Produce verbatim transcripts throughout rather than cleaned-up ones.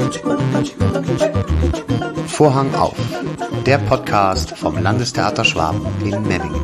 Vorhang auf, der Podcast vom Landestheater Schwaben in Memmingen.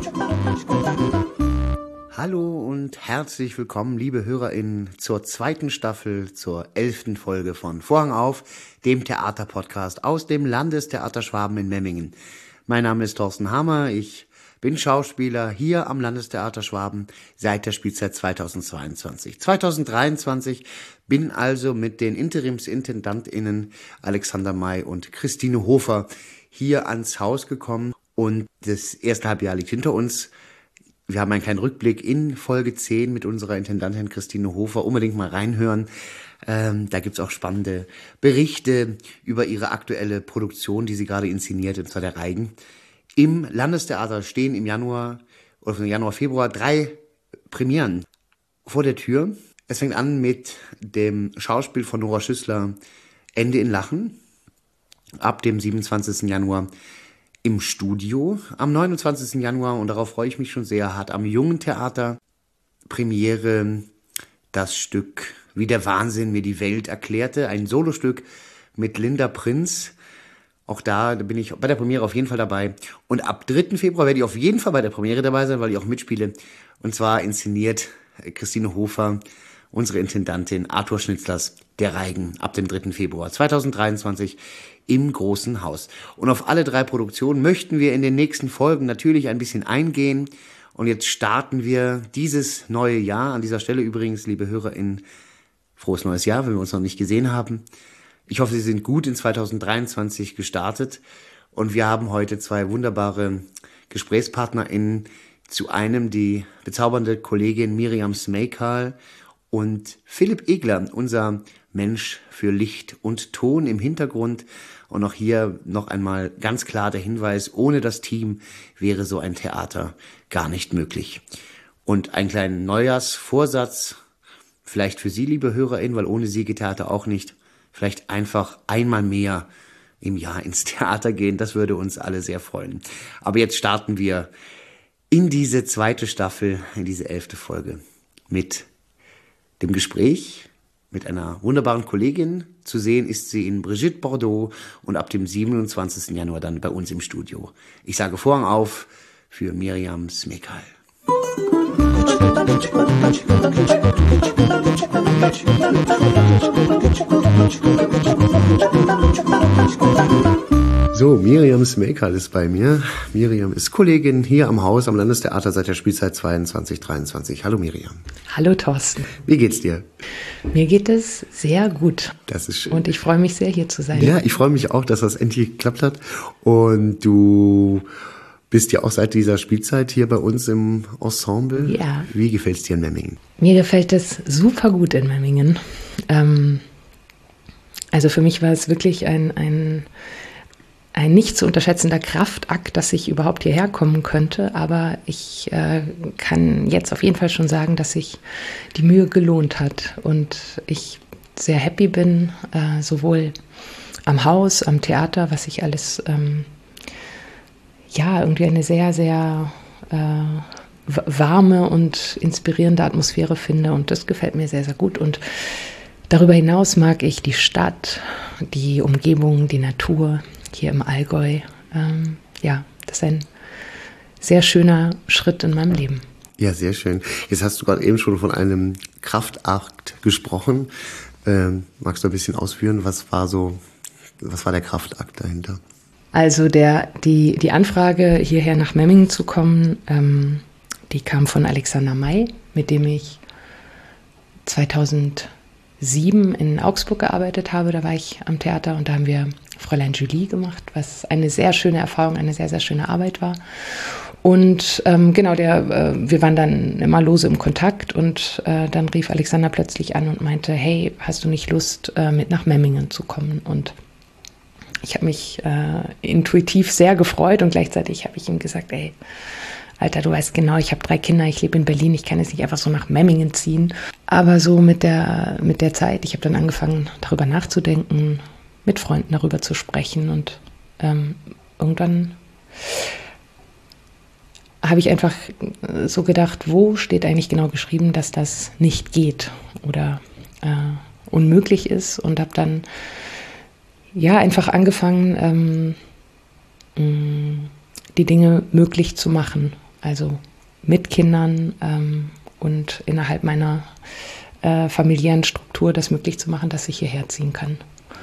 Hallo und herzlich willkommen, liebe HörerInnen, zur zweiten Staffel, zur elften Folge von Vorhang auf, dem Theaterpodcast aus dem Landestheater Schwaben in Memmingen. Mein Name ist Thorsten Hammer, ich bin Schauspieler hier am Landestheater Schwaben seit der Spielzeit zweitausendzweiundzwanzig. zweitausenddreiundzwanzig bin also mit den InterimsintendantInnen Alexander May und Christine Hofer hier ans Haus gekommen und das erste Halbjahr liegt hinter uns. Wir haben einen kleinen Rückblick in Folge zehn mit unserer Intendantin Christine Hofer. Unbedingt mal reinhören. Ähm, da gibt's auch spannende Berichte über ihre aktuelle Produktion, die sie gerade inszeniert, und zwar der Reigen. Im Landestheater stehen im Januar oder im Januar, Februar drei Premieren vor der Tür. Es fängt an mit dem Schauspiel von Nora Schüssler Ende in Lachen ab dem siebenundzwanzigsten Januar im Studio. Am neunundzwanzigsten Januar, und darauf freue ich mich schon sehr, hat am Jungen Theater Premiere das Stück Wie der Wahnsinn mir die Welt erklärte, ein Solostück mit Linda Prinz. Auch da bin ich bei der Premiere auf jeden Fall dabei. Und ab dritten Februar werde ich auf jeden Fall bei der Premiere dabei sein, weil ich auch mitspiele. Und zwar inszeniert Christine Hofer, unsere Intendantin, Arthur Schnitzlers Der Reigen ab dem dritten Februar zweitausenddreiundzwanzig im Großen Haus. Und auf alle drei Produktionen möchten wir in den nächsten Folgen natürlich ein bisschen eingehen. Und jetzt starten wir dieses neue Jahr. An dieser Stelle übrigens, liebe HörerInnen, frohes neues Jahr, wenn wir uns noch nicht gesehen haben. Ich hoffe, Sie sind gut in zweitausenddreiundzwanzig gestartet und wir haben heute zwei wunderbare GesprächspartnerInnen. Zu einem die bezaubernde Kollegin Miriam Smejkal und Philipp Egler, unser Mensch für Licht und Ton im Hintergrund. Und auch hier noch einmal ganz klar der Hinweis, ohne das Team wäre so ein Theater gar nicht möglich. Und einen kleinen Neujahrsvorsatz, vielleicht für Sie, liebe HörerInnen, weil ohne Sie geht Theater auch nicht. Vielleicht einfach einmal mehr im Jahr ins Theater gehen. Das würde uns alle sehr freuen. Aber jetzt starten wir in diese zweite Staffel, in diese elfte Folge mit dem Gespräch mit einer wunderbaren Kollegin. Zu sehen ist sie in Brigitte Bardot und ab dem siebenundzwanzigsten Januar dann bei uns im Studio. Ich sage Vorhang auf für Miriam Smejkal. So, Miriam Smejkal ist bei mir. Miriam ist Kollegin hier am Haus am Landestheater seit der Spielzeit zweiundzwanzig dreiundzwanzig. Hallo Miriam. Hallo Thorsten. Wie geht's dir? Mir geht es sehr gut. Das ist schön. Und ich freue mich sehr, hier zu sein. Ja, ich freue mich auch, dass das endlich geklappt hat. Und du bist ja auch seit dieser Spielzeit hier bei uns im Ensemble. Ja. Wie gefällt es dir in Memmingen? Mir gefällt es super gut in Memmingen. Ähm, also für mich war es wirklich ein, ein, ein nicht zu unterschätzender Kraftakt, dass ich überhaupt hierher kommen könnte. Aber ich äh, kann jetzt auf jeden Fall schon sagen, dass sich die Mühe gelohnt hat. Und ich sehr happy bin, äh, sowohl am Haus, am Theater, was ich alles ähm, ja, irgendwie eine sehr, sehr äh, warme und inspirierende Atmosphäre finde und das gefällt mir sehr, sehr gut. Und darüber hinaus mag ich die Stadt, die Umgebung, die Natur hier im Allgäu. Ähm, ja, das ist ein sehr schöner Schritt in meinem Leben. Ja, sehr schön. Jetzt hast du gerade eben schon von einem Kraftakt gesprochen. Ähm, magst du ein bisschen ausführen, was war so, was war der Kraftakt dahinter? Also der, die, die Anfrage, hierher nach Memmingen zu kommen, ähm, die kam von Alexander May, mit dem ich zweitausendsieben in Augsburg gearbeitet habe. Da war ich am Theater und da haben wir Fräulein Julie gemacht, was eine sehr schöne Erfahrung, eine sehr, sehr schöne Arbeit war. Und ähm, genau, der, äh, wir waren dann immer lose im Kontakt und äh, dann rief Alexander plötzlich an und meinte, hey, hast du nicht Lust, äh, mit nach Memmingen zu kommen? Und ich habe mich äh, intuitiv sehr gefreut und gleichzeitig habe ich ihm gesagt, ey, Alter, du weißt genau, ich habe drei Kinder, ich lebe in Berlin, ich kann jetzt nicht einfach so nach Memmingen ziehen. Aber so mit der, mit der Zeit, ich habe dann angefangen, darüber nachzudenken, mit Freunden darüber zu sprechen und ähm, irgendwann habe ich einfach so gedacht, wo steht eigentlich genau geschrieben, dass das nicht geht oder äh, unmöglich ist und habe dann ja, einfach angefangen, ähm, die Dinge möglich zu machen. Also mit Kindern ähm, und innerhalb meiner äh, familiären Struktur das möglich zu machen, dass ich hierher ziehen kann.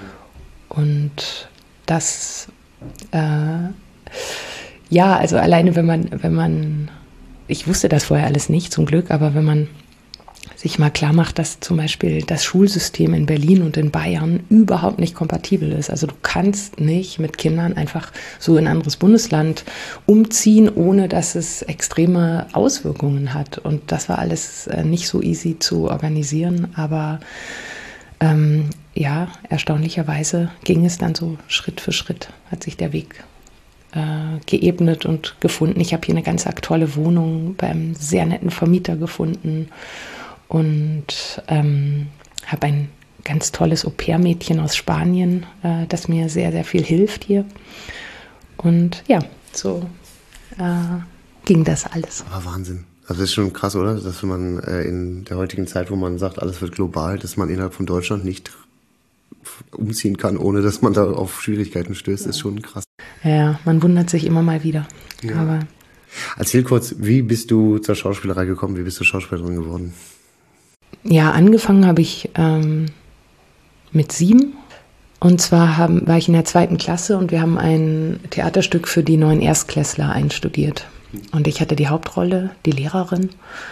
Und das, äh, ja, also alleine wenn man, wenn man, ich wusste das vorher alles nicht, zum Glück, aber wenn man sich mal klar macht, dass zum Beispiel das Schulsystem in Berlin und in Bayern überhaupt nicht kompatibel ist. Also du kannst nicht mit Kindern einfach so in ein anderes Bundesland umziehen, ohne dass es extreme Auswirkungen hat. Und das war alles nicht so easy zu organisieren, aber ähm, ja, erstaunlicherweise ging es dann so Schritt für Schritt, hat sich der Weg äh, geebnet und gefunden. Ich habe hier eine ganz tolle Wohnung beim sehr netten Vermieter gefunden und ähm, habe ein ganz tolles Au-pair-Mädchen aus Spanien, äh, das mir sehr, sehr viel hilft hier. Und ja, so äh, ging das alles. Aber Wahnsinn. Also das ist schon krass, oder? Dass man äh, in der heutigen Zeit, wo man sagt, alles wird global, dass man innerhalb von Deutschland nicht umziehen kann, ohne dass man da auf Schwierigkeiten stößt, ja. Ist schon krass. Ja, man wundert sich immer mal wieder. Ja. Aber erzähl kurz, wie bist du zur Schauspielerei gekommen? Wie bist du Schauspielerin geworden? Ja, angefangen habe ich ähm, mit sieben. Und zwar haben, war ich in der zweiten Klasse und wir haben ein Theaterstück für die neuen Erstklässler einstudiert. Und ich hatte die Hauptrolle, die Lehrerin.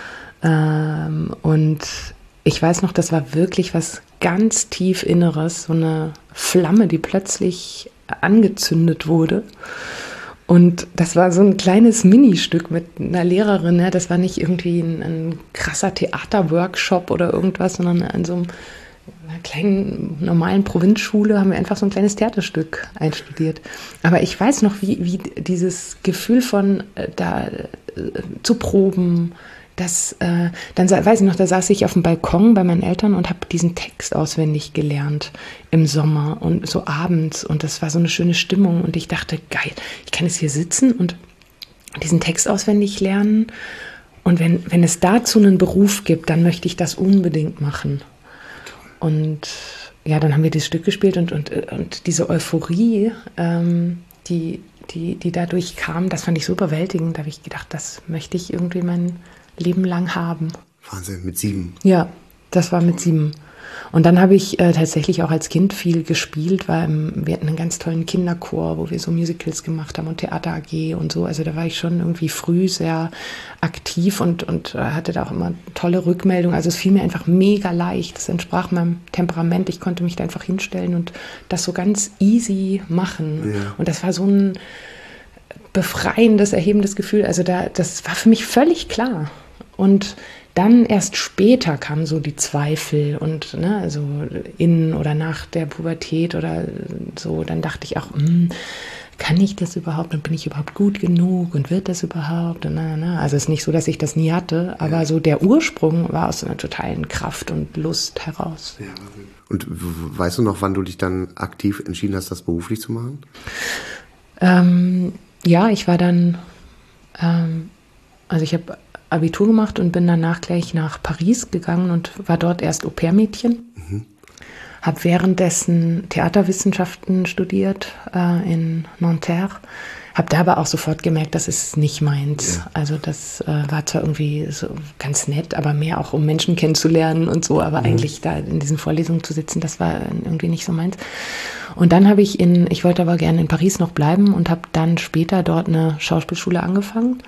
Ähm, und ich weiß noch, das war wirklich was ganz tief Inneres, so eine Flamme, die plötzlich angezündet wurde. Und das war so ein kleines Ministück mit einer Lehrerin. Ne? Das war nicht irgendwie ein, ein krasser Theaterworkshop oder irgendwas, sondern an so einem, einer kleinen normalen Provinzschule haben wir einfach so ein kleines Theaterstück einstudiert. Aber ich weiß noch, wie, wie dieses Gefühl von äh, da äh, zu proben, das, äh, dann weiß ich noch, da saß ich auf dem Balkon bei meinen Eltern und habe diesen Text auswendig gelernt im Sommer und so abends und das war so eine schöne Stimmung und ich dachte, geil, ich kann jetzt hier sitzen und diesen Text auswendig lernen und wenn, wenn es dazu einen Beruf gibt, dann möchte ich das unbedingt machen. Und ja, dann haben wir das Stück gespielt und, und, und diese Euphorie, ähm, die, die, die dadurch kam, das fand ich so überwältigend, da habe ich gedacht, das möchte ich irgendwie mein Leben lang haben. Wahnsinn, mit sieben? Ja, das war mit sieben. Und dann habe ich äh, tatsächlich auch als Kind viel gespielt, weil ähm, wir hatten einen ganz tollen Kinderchor, wo wir so Musicals gemacht haben und Theater A G und so. Also da war ich schon irgendwie früh sehr aktiv und, und äh, hatte da auch immer tolle Rückmeldungen. Also es fiel mir einfach mega leicht. Das entsprach meinem Temperament. Ich konnte mich da einfach hinstellen und das so ganz easy machen. Ja. Und das war so ein befreiendes, erhebendes Gefühl. Also da, das war für mich völlig klar. Und dann erst später kamen so die Zweifel und ne, also in oder nach der Pubertät oder so, dann dachte ich auch, mh, kann ich das überhaupt und bin ich überhaupt gut genug und wird das überhaupt? Und na, na. Also es ist nicht so, dass ich das nie hatte, aber ja. So der Ursprung war aus so einer totalen Kraft und Lust heraus. Ja. Und weißt du noch, wann du dich dann aktiv entschieden hast, das beruflich zu machen? Ähm, ja, ich war dann, ähm, also ich habe Abitur gemacht und bin danach gleich nach Paris gegangen und war dort erst Au-pair-Mädchen. Mhm. Habe währenddessen Theaterwissenschaften studiert äh, in Nanterre. Habe da aber auch sofort gemerkt, das ist nicht meins. Ja. Also das äh, war zwar irgendwie so ganz nett, aber mehr auch, um Menschen kennenzulernen und so. Aber mhm. eigentlich da in diesen Vorlesungen zu sitzen, das war irgendwie nicht so meins. Und dann habe ich in, ich wollte aber gerne in Paris noch bleiben und habe dann später dort eine Schauspielschule angefangen.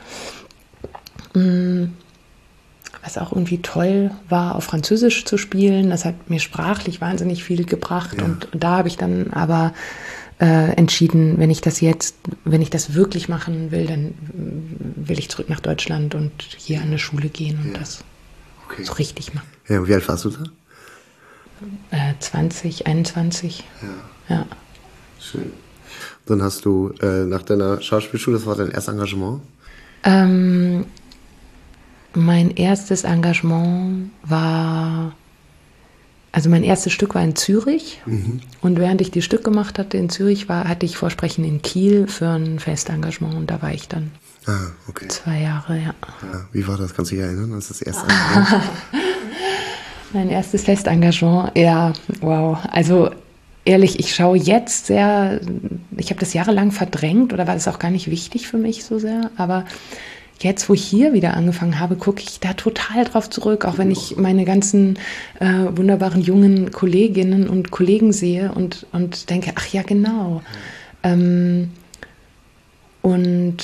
Was auch irgendwie toll war, auf Französisch zu spielen. Das hat mir sprachlich wahnsinnig viel gebracht. Ja. Und da habe ich dann aber äh, entschieden, wenn ich das jetzt, wenn ich das wirklich machen will, dann will ich zurück nach Deutschland und hier an eine Schule gehen und ja. das okay. so richtig machen. Ja, und wie alt warst du da? Äh, zwanzig, einundzwanzig. Ja. ja. Schön. Dann hast du äh, nach deiner Schauspielschule, das war dein erstes Engagement? Ähm, Mein erstes Engagement war, also mein erstes Stück war in Zürich mhm. und während ich die Stück gemacht hatte in Zürich, war, hatte ich Vorsprechen in Kiel für ein Festengagement und da war ich dann ah, okay. zwei Jahre, ja. ja. Wie war das? Kannst du dich erinnern, als das erste Engagement? Mein erstes Festengagement, ja, wow. Also ehrlich, ich schaue jetzt sehr, ich habe das jahrelang verdrängt oder war das auch gar nicht wichtig für mich so sehr, aber jetzt, wo ich hier wieder angefangen habe, gucke ich da total drauf zurück, auch wenn ich meine ganzen äh, wunderbaren jungen Kolleginnen und Kollegen sehe und, und denke, ach ja, genau. Ähm, und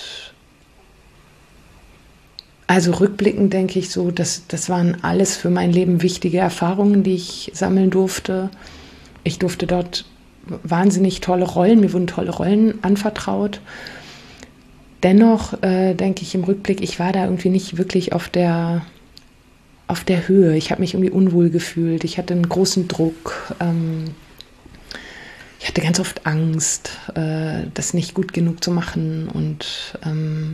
also rückblickend denke ich so, das, das waren alles für mein Leben wichtige Erfahrungen, die ich sammeln durfte. Ich durfte dort wahnsinnig tolle Rollen, mir wurden tolle Rollen anvertraut. Dennoch äh, denke ich im Rückblick, ich war da irgendwie nicht wirklich auf der, auf der Höhe. Ich habe mich irgendwie unwohl gefühlt. Ich hatte einen großen Druck. Ähm, ich hatte ganz oft Angst, äh, das nicht gut genug zu machen und ähm,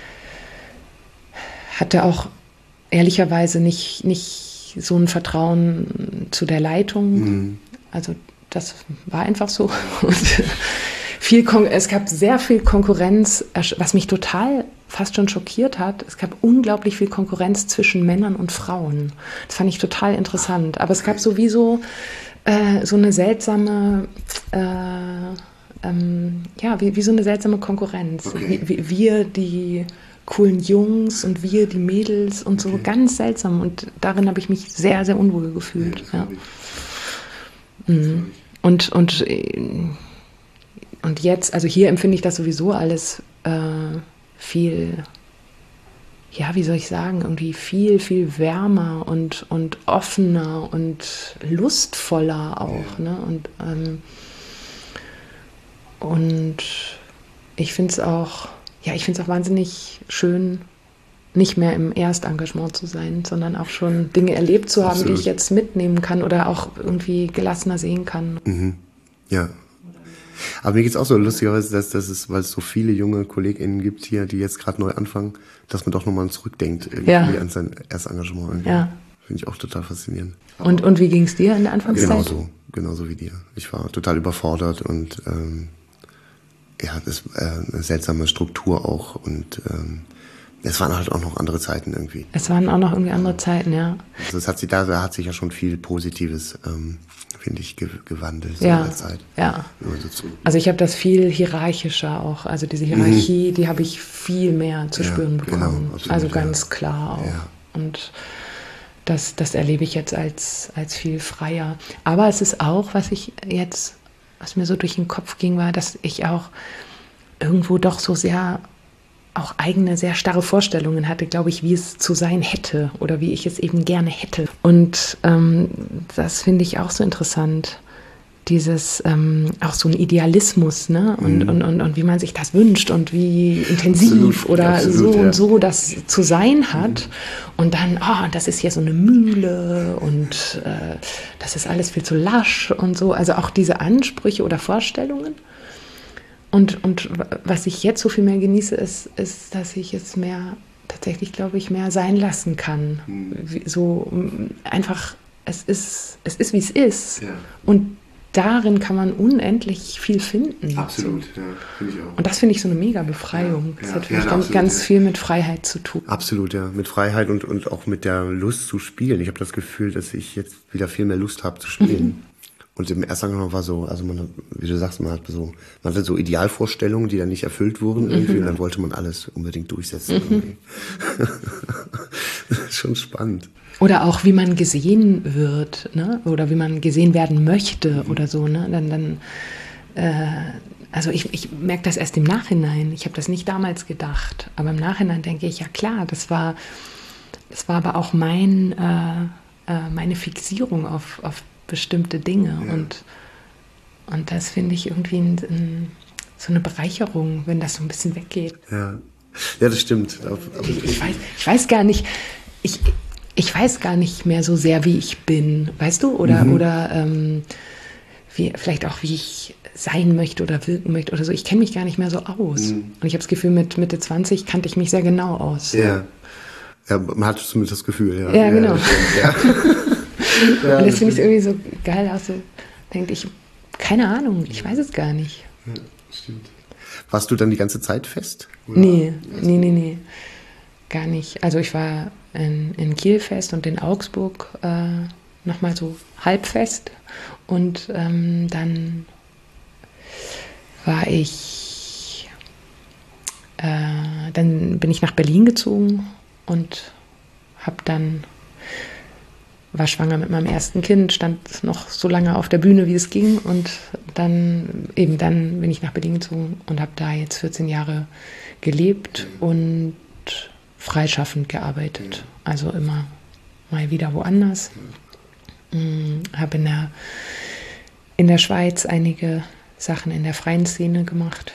hatte auch ehrlicherweise nicht, nicht so ein Vertrauen zu der Leitung. Mhm. Also das war einfach so. Viel Kon- es gab sehr viel Konkurrenz, was mich total fast schon schockiert hat. Es gab unglaublich viel Konkurrenz zwischen Männern und Frauen. Das fand ich total interessant. Aber es gab sowieso äh, so eine seltsame, äh, ähm, ja, wie, wie so eine seltsame Konkurrenz. Okay. Wie, wie wir, die coolen Jungs und wir, die Mädels und so, okay. Ganz seltsam. Und darin habe ich mich sehr, sehr unwohl gefühlt. Ja, ja. Mhm. Und, und Und jetzt, also hier empfinde ich das sowieso alles äh, viel, ja, wie soll ich sagen, irgendwie viel, viel wärmer und, und offener und lustvoller auch. Ja. Ne? Und, ähm, und ich finde es auch, ja, ich finde es auch wahnsinnig schön, nicht mehr im Erstengagement zu sein, sondern auch schon Dinge erlebt zu haben, Absolut. Die ich jetzt mitnehmen kann oder auch irgendwie gelassener sehen kann. Mhm. Ja. Aber mir geht es auch so lustigerweise, dass, dass es, weil es so viele junge KollegInnen gibt hier, die jetzt gerade neu anfangen, dass man doch nochmal zurückdenkt irgendwie ja. an sein Erstengagement. Irgendwie. Ja. Finde ich auch total faszinierend. Und, und wie ging es dir in der Anfangszeit? Genauso, genauso wie dir. Ich war total überfordert und ähm, ja, das äh, eine seltsame Struktur auch und ähm, es waren halt auch noch andere Zeiten irgendwie. Es waren auch noch irgendwie andere Zeiten, ja. Also es hat sich, da, da hat sich ja schon viel Positives, ähm, finde ich, ge- gewandelt ja, in der Zeit. Ja. So also ich habe das viel hierarchischer auch. Also diese Hierarchie, mhm. die habe ich viel mehr zu ja, spüren bekommen. Genau, absolut, also ganz ja. klar auch. Ja. Und das, das erlebe ich jetzt als, als viel freier. Aber es ist auch, was ich jetzt, was mir so durch den Kopf ging, war, dass ich auch irgendwo doch so sehr auch eigene, sehr starre Vorstellungen hatte, glaube ich, wie es zu sein hätte oder wie ich es eben gerne hätte. Und ähm, das finde ich auch so interessant, dieses, ähm, auch so ein Idealismus, ne? Und, mhm. und, und, und wie man sich das wünscht und wie intensiv absolut, oder absolut, so ja. und so das zu sein hat. Mhm. Und dann, oh, das ist hier so eine Mühle und äh, das ist alles viel zu lasch und so. Also auch diese Ansprüche oder Vorstellungen. Und, und was ich jetzt so viel mehr genieße, ist, ist, dass ich es mehr, tatsächlich glaube ich, mehr sein lassen kann. Mhm. So einfach, es ist, es ist, wie es ist. Ja. Und darin kann man unendlich viel finden. Absolut, so. Ja, finde ich auch. Und das finde ich so eine mega Befreiung. Ja, das ja, hat für mich ja, ganz, absolut, ganz ja. viel mit Freiheit zu tun. Absolut, ja. Mit Freiheit und, und auch mit der Lust zu spielen. Ich habe das Gefühl, dass ich jetzt wieder viel mehr Lust habe zu spielen. Mhm. Und im Erstengagement war so, also man, wie du sagst, man hat so, man hatte so Idealvorstellungen, die dann nicht erfüllt wurden irgendwie, mhm. und dann wollte man alles unbedingt durchsetzen. Mhm. Irgendwie. Das ist schon spannend. Oder auch, wie man gesehen wird, ne? Oder wie man gesehen werden möchte mhm. oder so, ne? Dann, dann, äh, also ich, ich merke das erst im Nachhinein. Ich habe das nicht damals gedacht, aber im Nachhinein denke ich, ja klar, das war, das war aber auch mein, äh, äh, meine Fixierung auf, auf bestimmte Dinge ja. und, und das finde ich irgendwie ein, ein, so eine Bereicherung, wenn das so ein bisschen weggeht. Ja, ja das stimmt. Ich, ich, weiß, ich weiß gar nicht, ich, ich weiß gar nicht mehr so sehr, wie ich bin, weißt du? Oder, mhm. oder ähm, wie, vielleicht auch, wie ich sein möchte oder wirken möchte oder so. Ich kenne mich gar nicht mehr so aus. Mhm. Und ich habe das Gefühl, mit Mitte zwanzig kannte ich mich sehr genau aus. Ja, ja man hat zumindest das Gefühl. Ja, ja genau. Ja. Ja, und das finde ich irgendwie so geil, auch so denkt ich, keine Ahnung, ich weiß es gar nicht. Ja, stimmt. Warst du dann die ganze Zeit fest? Oder? Nee, nee, nee, nee, gar nicht. Also ich war in, in Kiel fest und in Augsburg äh, nochmal so halbfest. Und ähm, dann war ich, äh, dann bin ich nach Berlin gezogen und habe dann, war schwanger mit meinem ersten Kind, stand noch so lange auf der Bühne, wie es ging. Und dann, eben dann bin ich nach Berlin gezogen und habe da jetzt vierzehn Jahre gelebt und freischaffend gearbeitet. Also immer mal wieder woanders. Habe in der, in der Schweiz einige Sachen in der freien Szene gemacht.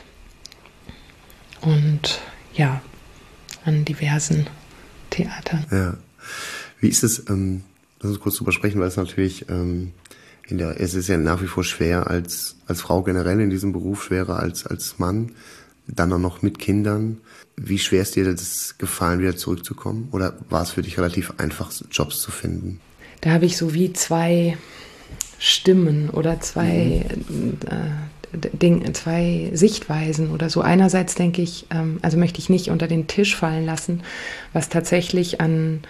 Und ja, an diversen Theatern. Ja. Wie ist es, ähm, lass uns kurz drüber sprechen, weil es natürlich, ähm, in der, es ist ja nach wie vor schwer als, als Frau generell in diesem Beruf, schwerer als, als Mann, dann auch noch mit Kindern. Wie schwer ist dir das gefallen, wieder zurückzukommen? Oder war es für dich relativ einfach, Jobs zu finden? Da habe ich so wie zwei Stimmen oder zwei, mhm. äh, Ding, zwei Sichtweisen oder so. Einerseits denke ich, ähm, also möchte ich nicht unter den Tisch fallen lassen, was tatsächlich an,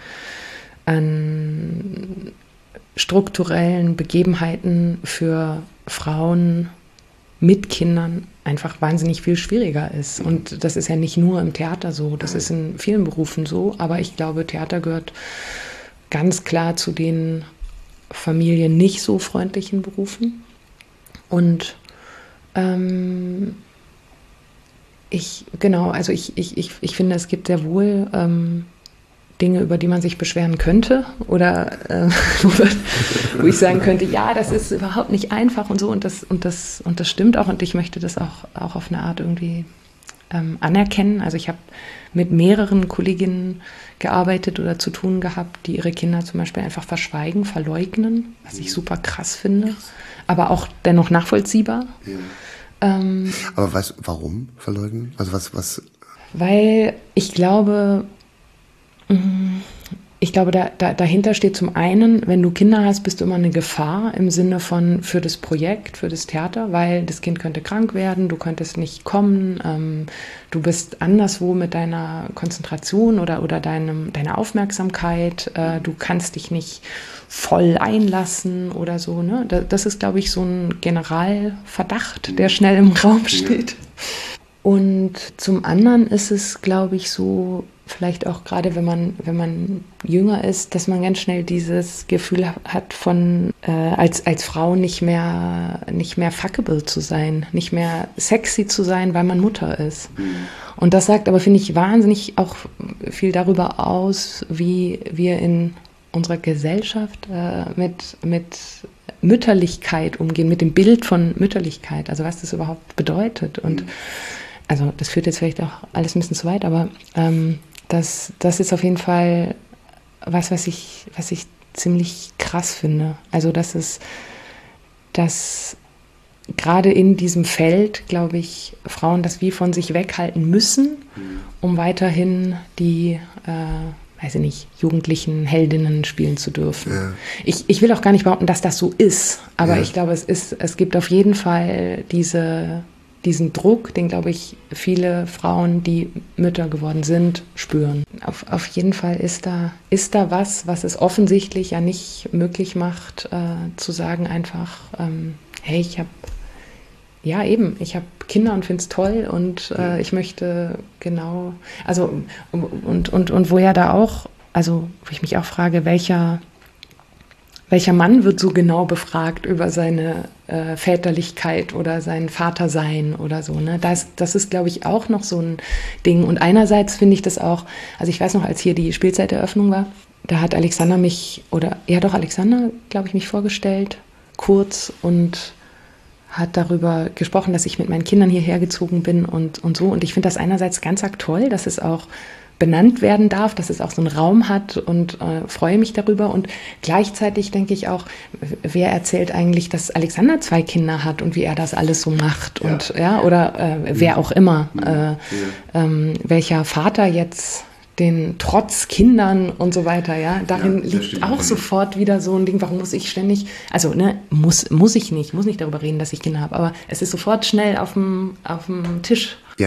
an strukturellen Begebenheiten für Frauen mit Kindern einfach wahnsinnig viel schwieriger ist. Und das ist ja nicht nur im Theater so, das ist in vielen Berufen so, aber ich glaube, Theater gehört ganz klar zu den Familien nicht so freundlichen Berufen. Und ähm, ich, genau, also ich, ich, ich, ich finde, es gibt sehr wohl ähm, Dinge, über die man sich beschweren könnte oder äh, wo ich sagen könnte, ja, das ist überhaupt nicht einfach und so und das, und das, und das stimmt auch und ich möchte das auch, auch auf eine Art irgendwie ähm, anerkennen. Also ich habe mit mehreren Kolleginnen gearbeitet oder zu tun gehabt, die ihre Kinder zum Beispiel einfach verschweigen, verleugnen, was ich super krass finde, aber auch dennoch nachvollziehbar. Ja. Ähm, aber weißt du, warum verleugnen? Also was, was? Weil ich glaube, ich glaube, da, da, dahinter steht zum einen, wenn du Kinder hast, bist du immer eine Gefahr im Sinne von für das Projekt, für das Theater, weil das Kind könnte krank werden, du könntest nicht kommen, ähm, du bist anderswo mit deiner Konzentration oder, oder deinem, deiner Aufmerksamkeit, äh, du kannst dich nicht voll einlassen oder so. Ne? Das, das ist, glaube ich, so ein Generalverdacht, der schnell im Raum steht. Und zum anderen ist es, glaube ich, so, vielleicht auch gerade, wenn man, wenn man jünger ist, dass man ganz schnell dieses Gefühl hat von, äh, als, als Frau nicht mehr, nicht mehr fuckable zu sein, nicht mehr sexy zu sein, weil man Mutter ist. Mhm. Und das sagt aber, finde ich, wahnsinnig auch viel darüber aus, wie wir in unserer Gesellschaft äh, mit, mit Mütterlichkeit umgehen, mit dem Bild von Mütterlichkeit, also was das überhaupt bedeutet. Und also das führt jetzt vielleicht auch alles ein bisschen zu weit, aber ähm, das, das ist auf jeden Fall was, was ich, was ich ziemlich krass finde. Also das ist, dass gerade in diesem Feld, glaube ich, Frauen das wie von sich weghalten müssen, um weiterhin die, äh, weiß ich nicht, jugendlichen Heldinnen spielen zu dürfen. Ja. Ich, ich will auch gar nicht behaupten, dass das so ist, aber ja. ich glaube, es ist, es gibt auf jeden Fall diese diesen Druck, den, glaube ich, viele Frauen, die Mütter geworden sind, spüren. Auf, auf jeden Fall ist da, ist da was, was es offensichtlich ja nicht möglich macht, äh, zu sagen einfach, ähm, hey, ich habe, ja eben, ich habe Kinder und finde es toll und äh, ich möchte genau, also und, und, und wo ja da auch, also wo ich mich auch frage, welcher Welcher Mann wird so genau befragt über seine äh, Väterlichkeit oder sein Vatersein oder so, ne? Das, das ist, glaube ich, auch noch so ein Ding. Und einerseits finde ich das auch, also ich weiß noch, als hier die Spielzeiteröffnung war, da hat Alexander mich, oder ja doch, Alexander, glaube ich, mich vorgestellt, kurz und hat darüber gesprochen, dass ich mit meinen Kindern hierher gezogen bin und, und so. Und ich finde das einerseits ganz arg toll, dass es auch benannt werden darf, dass es auch so einen Raum hat und äh, freue mich darüber. Und gleichzeitig denke ich auch, wer erzählt eigentlich, dass Alexander zwei Kinder hat und wie er das alles so macht und ja, ja oder äh, wer auch immer, äh, ähm, welcher Vater jetzt den trotz Kindern und so weiter, ja, darin ja, liegt auch sofort wieder so ein Ding, warum muss ich ständig, also ne, muss, muss ich nicht, muss nicht darüber reden, dass ich Kinder habe, aber es ist sofort schnell auf dem, auf dem Tisch. Ja.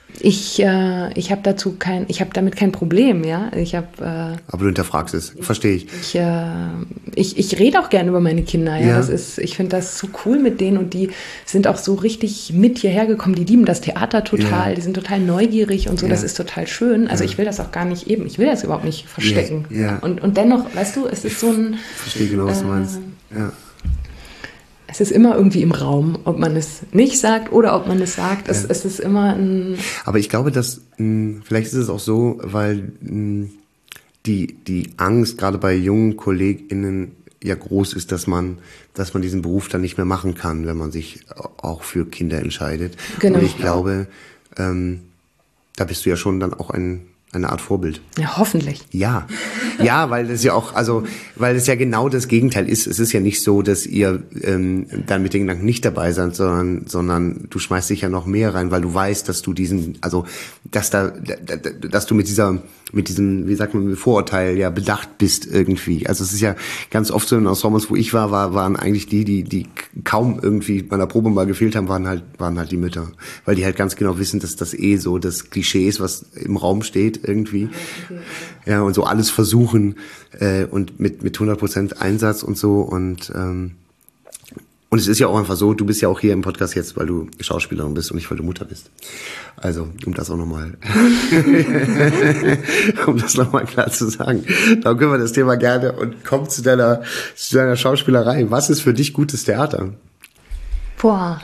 Ich, äh, ich habe dazu kein, ich habe damit kein Problem, ja. Ich habe. Äh, Aber du hinterfragst es, verstehe ich. Ich, äh, ich, ich rede auch gerne über meine Kinder, ja. Ja. Das ist, ich finde das so cool mit denen und die sind auch so richtig mit hierher gekommen. Die lieben das Theater total, Ja. die sind total neugierig und so. Ja. Das ist total schön. Also Ja. ich will das auch gar nicht eben, ich will das überhaupt nicht verstecken. Ja. Ja. Und, und dennoch, weißt du, es ist so ein. Ich verstehe genau, was du äh, meinst. Ja. Es ist immer irgendwie im Raum, ob man es nicht sagt oder ob man es sagt. Es, Ja. es ist immer ein. Aber ich glaube, dass mh, vielleicht ist es auch so, weil mh, die, die Angst gerade bei jungen KollegInnen ja groß ist, dass man, dass man diesen Beruf dann nicht mehr machen kann, wenn man sich auch für Kinder entscheidet. Genau. Und ich glaube, ähm, da bist du ja schon dann auch ein, eine Art Vorbild. Ja, hoffentlich. Ja, ja, weil das ja auch, also, weil es ja genau das Gegenteil ist. Es ist ja nicht so, dass ihr ähm, dann mit den Gedanken nicht dabei seid, sondern, sondern du schmeißt dich ja noch mehr rein, weil du weißt, dass du diesen, also, dass da, dass du mit dieser, mit diesem, wie sagt man, mit Vorurteil ja bedacht bist irgendwie. Also es ist ja ganz oft so in Ensembles, wo ich war, war waren eigentlich die, die, die kaum irgendwie bei einer Probe mal gefehlt haben, waren halt, waren halt die Mütter, weil die halt ganz genau wissen, dass das eh so das Klischee ist, was im Raum steht irgendwie. Ja, und so alles versuchen äh, und mit mit hundert Prozent Einsatz und so und ähm, und es ist ja auch einfach so, du bist ja auch hier im Podcast jetzt, weil du Schauspielerin bist und nicht, weil du Mutter bist. Also, um das auch nochmal, um das nochmal klar zu sagen. Darum können wir das Thema gerne und komm zu deiner, zu deiner Schauspielerei. Was ist für dich gutes Theater? Boah.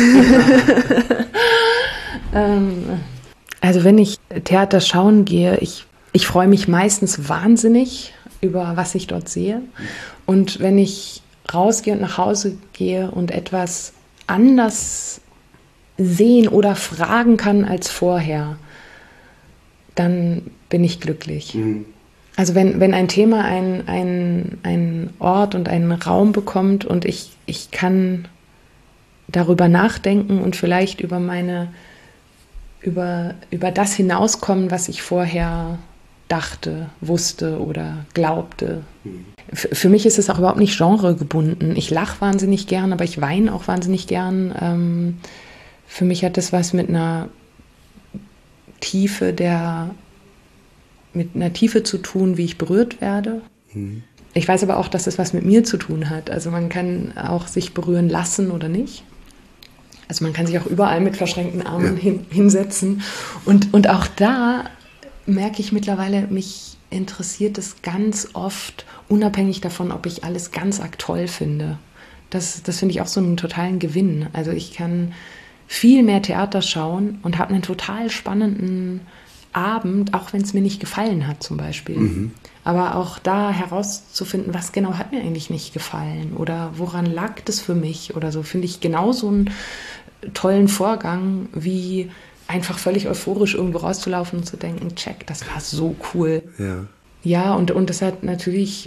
ähm, also wenn ich Theater schauen gehe, ich, ich freue mich meistens wahnsinnig über was ich dort sehe. Und wenn ich rausgehe und nach Hause gehe und etwas anders sehen oder fragen kann als vorher, dann bin ich glücklich. Mhm. Also wenn, wenn ein Thema einen ein, ein Ort und einen Raum bekommt und ich, ich kann darüber nachdenken und vielleicht über meine, über, über das hinauskommen, was ich vorher dachte, wusste oder glaubte. Mhm. Für, für mich ist es auch überhaupt nicht genregebunden. Ich lache wahnsinnig gern, aber ich weine auch wahnsinnig gern. Ähm, für mich hat das was mit einer Tiefe der, mit einer Tiefe zu tun, wie ich berührt werde. Mhm. Ich weiß aber auch, dass das was mit mir zu tun hat. Also man kann auch sich berühren lassen oder nicht. Also man kann sich auch überall mit verschränkten Armen ja. hin, hinsetzen. Und, und auch da merke ich mittlerweile, mich interessiert es ganz oft, unabhängig davon, ob ich alles ganz arg toll finde. Das, das finde ich auch so einen totalen Gewinn. Also ich kann viel mehr Theater schauen und habe einen total spannenden Abend, auch wenn es mir nicht gefallen hat zum Beispiel. Mhm. Aber auch da herauszufinden, was genau hat mir eigentlich nicht gefallen oder woran lag das für mich oder so, finde ich genauso einen tollen Vorgang wie einfach völlig euphorisch irgendwo rauszulaufen und zu denken, check, das war so cool. Ja, ja und, und das hat natürlich,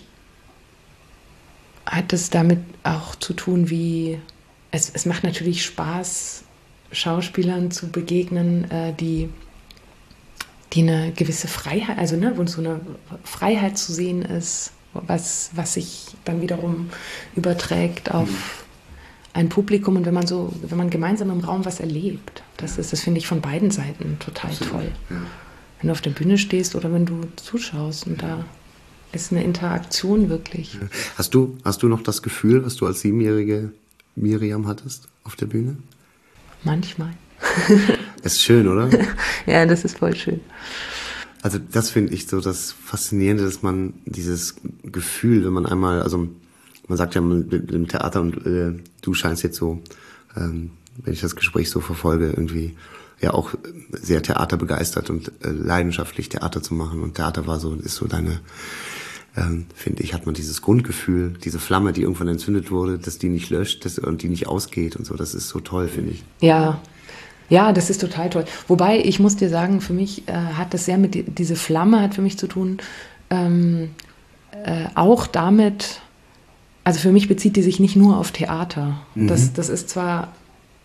hat es damit auch zu tun, wie, es, es macht natürlich Spaß, Schauspielern zu begegnen, äh, die, die eine gewisse Freiheit, also ne, wo so eine Freiheit zu sehen ist, was, was sich dann wiederum überträgt auf mhm. ein Publikum und wenn man so, wenn man gemeinsam im Raum was erlebt, das ist, das finde ich von beiden Seiten total Absolut. toll. Ja. Wenn du auf der Bühne stehst oder wenn du zuschaust und da ist eine Interaktion wirklich. Hast du, hast du noch das Gefühl, was du als siebenjährige Miriam hattest auf der Bühne? Manchmal. Ist schön, oder? Ja, das ist voll schön. Also das finde ich so das Faszinierende, dass man dieses Gefühl, wenn man einmal, also man sagt ja im Theater und äh, du scheinst jetzt so, ähm, wenn ich das Gespräch so verfolge, irgendwie ja auch sehr theaterbegeistert und äh, leidenschaftlich Theater zu machen. Und Theater war so, ist so deine, ähm, finde ich, hat man dieses Grundgefühl, diese Flamme, die irgendwann entzündet wurde, dass die nicht löscht dass, und die nicht ausgeht und so. Das ist so toll, finde ich. Ja, ja, das ist total toll. Wobei, ich muss dir sagen, für mich äh, hat das sehr mit, die, diese Flamme hat für mich zu tun, ähm, äh, auch damit, also für mich bezieht die sich nicht nur auf Theater. Mhm. Das, das ist zwar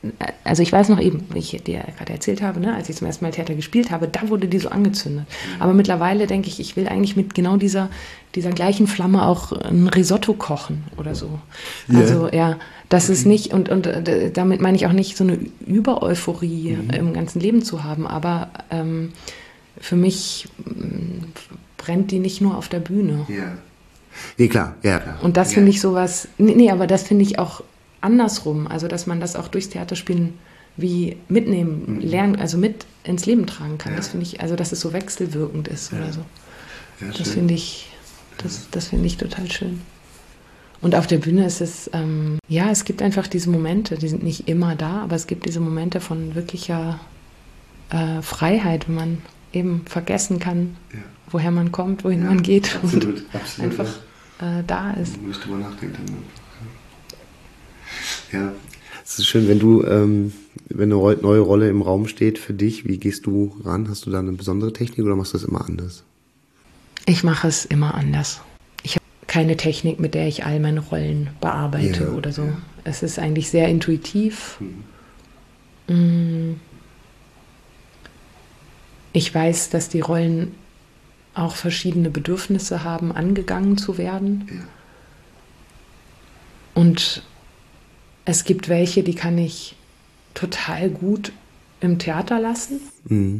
also ich weiß noch eben, wie ich dir gerade erzählt habe, ne, als ich zum ersten Mal Theater gespielt habe, da wurde die so angezündet. Aber mittlerweile denke ich, ich will eigentlich mit genau dieser, dieser gleichen Flamme auch ein Risotto kochen oder so. Yeah. Also ja, das ist nicht, und, und damit meine ich auch nicht so eine Übereuphorie mhm. im ganzen Leben zu haben, aber ähm, für mich brennt die nicht nur auf der Bühne. Ja. Yeah. Nee, klar, ja. Klar. Und das yeah. finde ich sowas, nee, nee, aber das finde ich auch andersrum, also dass man das auch durchs Theaterspielen wie mitnehmen, mhm. lernen, also mit ins Leben tragen kann. Ja. Das finde ich, also dass es so wechselwirkend ist ja. oder so. Ja, das finde ich, das, das finde ich total schön. Und auf der Bühne ist es, ähm, ja, es gibt einfach diese Momente, die sind nicht immer da, aber es gibt diese Momente von wirklicher äh, Freiheit, wenn man eben vergessen kann, ja. woher man kommt, wohin ja, man geht absolut, und absolut, einfach ja. äh, da ist. Man muss drüber nachdenken. Ja, es ist schön, wenn du, ähm, wenn eine neue Rolle im Raum steht für dich, wie gehst du ran? Hast du da eine besondere Technik oder machst du das immer anders? Ich mache es immer anders. Ich habe keine Technik, mit der ich all meine Rollen bearbeite ja, oder so. Ja. Es ist eigentlich sehr intuitiv. Mhm. Ich weiß, dass die Rollen auch verschiedene Bedürfnisse haben, angegangen zu werden. Ja. Und es gibt welche, die kann ich total gut im Theater lassen. Mhm.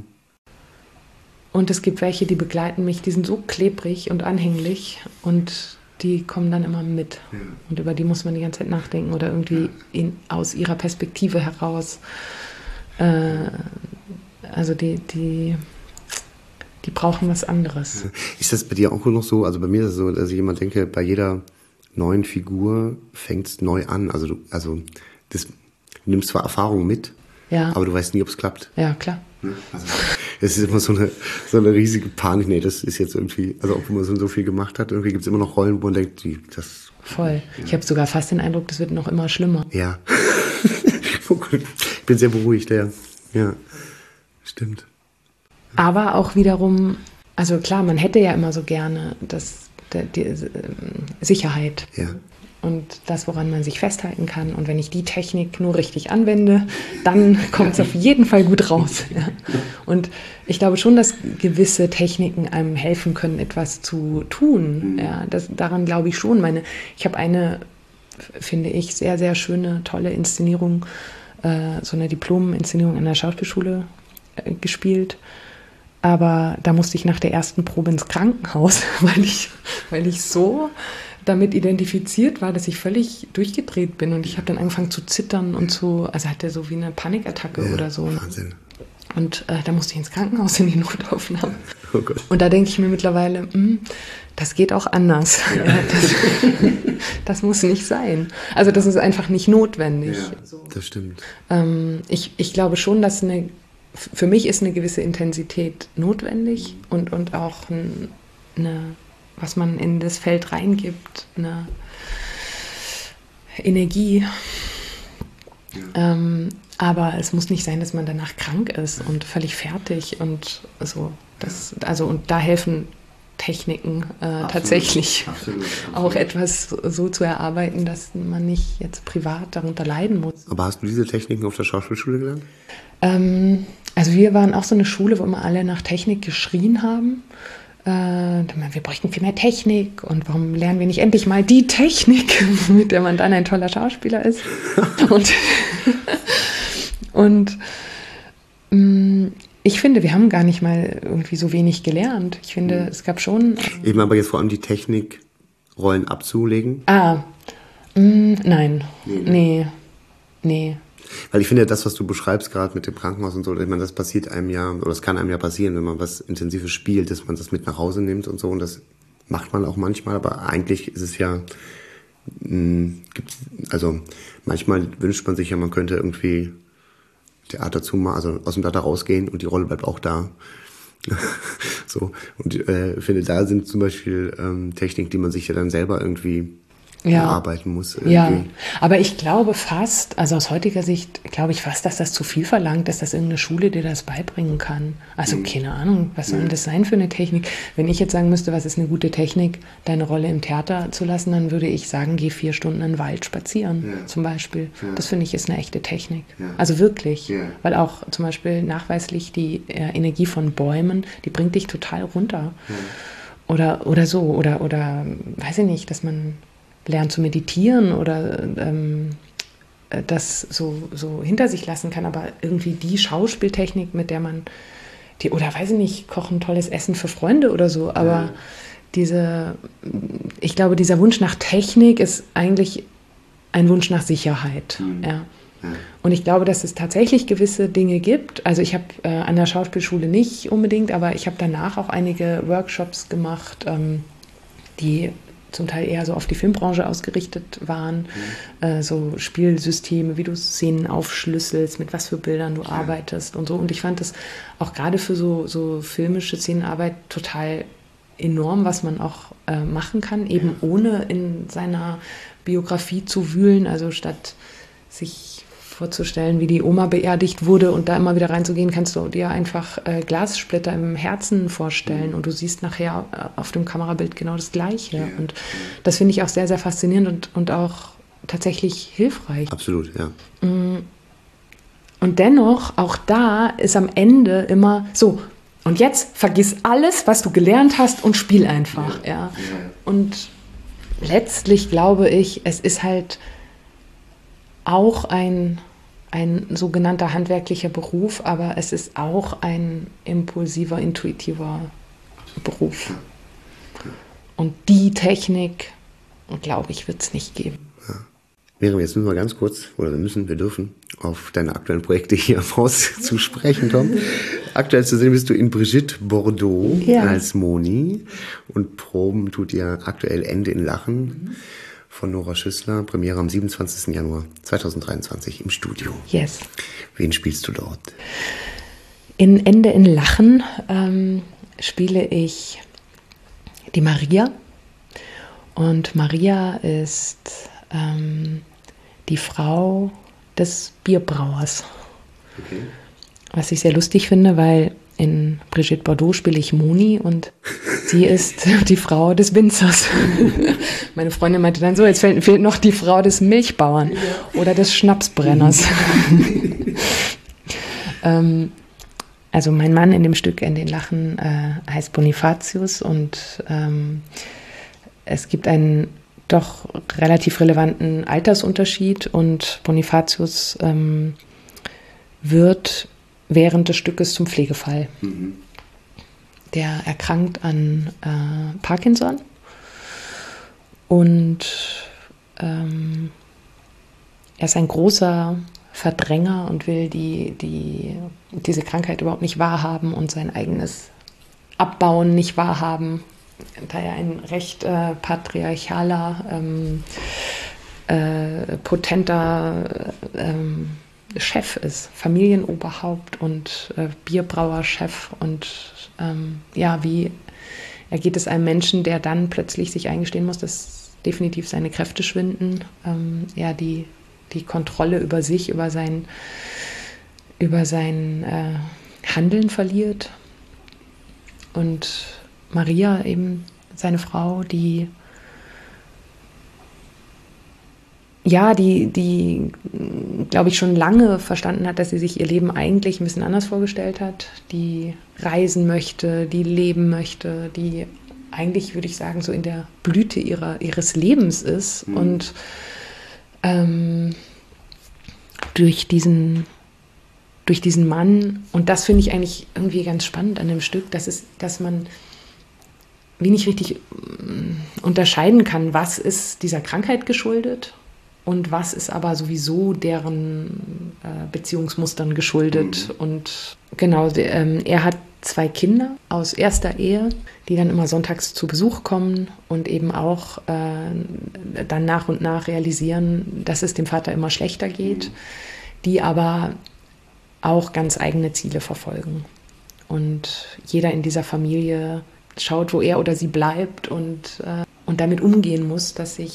Und es gibt welche, die begleiten mich, die sind so klebrig und anhänglich und die kommen dann immer mit. Ja. Und über die muss man die ganze Zeit nachdenken oder irgendwie in, aus ihrer Perspektive heraus. Äh, also die, die, die brauchen was anderes. Ist das bei dir auch noch so? Also bei mir ist es so, dass ich immer denke, bei jeder neuen Figur fängt es neu an. Also du, also das, du nimmst zwar Erfahrung mit, ja. aber du weißt nie, ob es klappt. Ja, klar. Also es ist immer so eine, so eine riesige Panik. Nee, das ist jetzt irgendwie, also obwohl man so, so viel gemacht hat, irgendwie gibt es immer noch Rollen, wo man denkt, die, das... Voll. Ja. Ich habe sogar fast den Eindruck, das wird noch immer schlimmer. Ja. Ich bin sehr beruhigt, ja. Ja, stimmt. Aber auch wiederum, also klar, man hätte ja immer so gerne das Die, die Sicherheit ja. und das, woran man sich festhalten kann. Und wenn ich die Technik nur richtig anwende, dann kommt es auf jeden Fall gut raus. Ja. Und ich glaube schon, dass gewisse Techniken einem helfen können, etwas zu tun. Ja, das, daran glaube ich schon. Meine, ich habe eine, finde ich, sehr, sehr schöne, tolle Inszenierung, äh, so eine Diplom-Inszenierung an der Schauspielschule äh, gespielt. Aber da musste ich nach der ersten Probe ins Krankenhaus, weil ich, weil ich so damit identifiziert war, dass ich völlig durchgedreht bin. Und ich habe dann angefangen zu zittern und zu, also hatte so wie eine Panikattacke ja, oder so. Wahnsinn. Und äh, da musste ich ins Krankenhaus in die Notaufnahme. Oh Gott. Und da denke ich mir mittlerweile, mh, das geht auch anders. Ja. Ja, das, das muss nicht sein. Also das ist einfach nicht notwendig. Ja, so. Das stimmt. Ähm, ich, ich glaube schon, dass eine Für mich ist eine gewisse Intensität notwendig und, und auch eine, was man in das Feld reingibt, eine Energie. Ja. Ähm, aber es muss nicht sein, dass man danach krank ist und völlig fertig und so. Das, also, und da helfen Techniken äh, absolut, tatsächlich absolut, absolut. auch etwas so zu erarbeiten, dass man nicht jetzt privat darunter leiden muss. Aber hast du diese Techniken auf der Schauspielschule gelernt? Ähm, also wir waren auch so eine Schule, wo immer alle nach Technik geschrien haben. Äh, wir bräuchten viel mehr Technik und warum lernen wir nicht endlich mal die Technik, mit der man dann ein toller Schauspieler ist. und und mh, ich finde, wir haben gar nicht mal irgendwie so wenig gelernt. Ich finde, mhm. es gab schon... Äh, Eben aber jetzt vor allem die Technik, Rollen abzulegen. Ah, mh, nein, nee, nee. nee. Weil ich finde, das, was du beschreibst, gerade mit dem Krankenhaus und so, ich meine, das passiert einem ja, oder das kann einem ja passieren, wenn man was Intensives spielt, dass man das mit nach Hause nimmt und so. Und das macht man auch manchmal, aber eigentlich ist es ja, mh, gibt's, also manchmal wünscht man sich ja, man könnte irgendwie Theater zumachen, also aus dem Theater rausgehen und die Rolle bleibt auch da. So. Und ich äh, finde, da sind zum Beispiel ähm, Techniken, die man sich ja dann selber irgendwie ja. erarbeiten muss. Irgendwie. Ja, aber ich glaube fast, also aus heutiger Sicht glaube ich fast, dass das zu viel verlangt, dass das irgendeine Schule dir das beibringen kann. Also mhm. keine Ahnung, was soll denn das sein für eine Technik? Wenn ich jetzt sagen müsste, was ist eine gute Technik, deine Rolle im Theater zu lassen, dann würde ich sagen, geh vier Stunden in den Wald spazieren, ja. zum Beispiel. Ja. Das finde ich ist eine echte Technik. Ja. Also wirklich, ja. weil auch zum Beispiel nachweislich die äh, Energie von Bäumen, die bringt dich total runter. Ja. Oder, oder so, oder, oder weiß ich nicht, dass man lernt zu meditieren oder ähm, das so, so hinter sich lassen kann, aber irgendwie die Schauspieltechnik, mit der man, die, oder weiß ich nicht, kochen tolles Essen für Freunde oder so, aber ja. diese, ich glaube, dieser Wunsch nach Technik ist eigentlich ein Wunsch nach Sicherheit, mhm. ja. Ja. Und ich glaube, dass es tatsächlich gewisse Dinge gibt. Also ich habe äh, an der Schauspielschule nicht unbedingt, aber ich habe danach auch einige Workshops gemacht, ähm, die zum Teil eher so auf die Filmbranche ausgerichtet waren, mhm. äh, so Spielsysteme, wie du Szenen aufschlüsselst, mit was für Bildern du ja. arbeitest und so. Und ich fand das auch gerade für so, so filmische Szenenarbeit total enorm, was man auch äh, machen kann, eben ja. ohne in seiner Biografie zu wühlen, also statt sich vorzustellen, wie die Oma beerdigt wurde und da immer wieder reinzugehen, kannst du dir einfach äh, Glassplitter im Herzen vorstellen mhm. und du siehst nachher äh, auf dem Kamerabild genau das Gleiche. Ja. Und das finde ich auch sehr, sehr faszinierend und, und auch tatsächlich hilfreich. Absolut, ja. Und dennoch, auch da ist am Ende immer so, und jetzt vergiss alles, was du gelernt hast und spiel einfach. Ja. Ja. Und letztlich glaube ich, es ist halt auch ein, ein sogenannter handwerklicher Beruf, aber es ist auch ein impulsiver, intuitiver Beruf. Und die Technik, glaube ich, wird es nicht geben. Ja. Miriam, jetzt müssen wir ganz kurz, oder wir müssen, wir dürfen, auf deine aktuellen Projekte hier im Haus zu sprechen kommen. Aktuell zu sehen bist du in Brigitte Bardot ja. als Moni und Proben tut ihr aktuell Ende in Lachen. Mhm. Von Nora Schüssler, Premiere am siebenundzwanzigsten Januar zweitausenddreiundzwanzig im Studio. Yes. Wen spielst du dort? In Ende in Lachen ähm, spiele ich die Maria. Und Maria ist ähm, die Frau des Bierbrauers. Okay. Was ich sehr lustig finde, weil in Brigitte Bardot spiele ich Moni und sie ist die Frau des Winzers. Meine Freundin meinte dann so, jetzt fehlt, fehlt noch die Frau des Milchbauern oder des Schnapsbrenners. ähm, also mein Mann in dem Stück Ende in Lachen äh, heißt Bonifatius und ähm, es gibt einen doch relativ relevanten Altersunterschied und Bonifatius ähm, wird während des Stückes zum Pflegefall. Mhm. Der erkrankt an äh, Parkinson und ähm, er ist ein großer Verdränger und will die, die, diese Krankheit überhaupt nicht wahrhaben und sein eigenes Abbauen nicht wahrhaben, da er ein recht äh, patriarchaler, ähm, äh, potenter ähm, Chef ist, Familienoberhaupt und äh, Bierbrauerchef und ähm, ja, wie ergeht es einem Menschen, der dann plötzlich sich eingestehen muss, dass definitiv seine Kräfte schwinden, ähm, er die, die Kontrolle über sich, über sein, über sein äh, Handeln verliert und Maria eben seine Frau, die Ja, die, die, glaube ich, schon lange verstanden hat, dass sie sich ihr Leben eigentlich ein bisschen anders vorgestellt hat, die reisen möchte, die leben möchte, die eigentlich, würde ich sagen, so in der Blüte ihrer, ihres Lebens ist mhm. und ähm, durch diesen, durch diesen Mann, und das finde ich eigentlich irgendwie ganz spannend an dem Stück, dass, es, dass man wie nicht richtig unterscheiden kann, was ist dieser Krankheit geschuldet und was ist aber sowieso deren äh, Beziehungsmustern geschuldet. Mhm. Und genau, der, ähm, er hat zwei Kinder aus erster Ehe, die dann immer sonntags zu Besuch kommen und eben auch äh, dann nach und nach realisieren, dass es dem Vater immer schlechter geht, mhm. die aber auch ganz eigene Ziele verfolgen. Und jeder in dieser Familie schaut, wo er oder sie bleibt und, äh, und damit umgehen muss, dass sich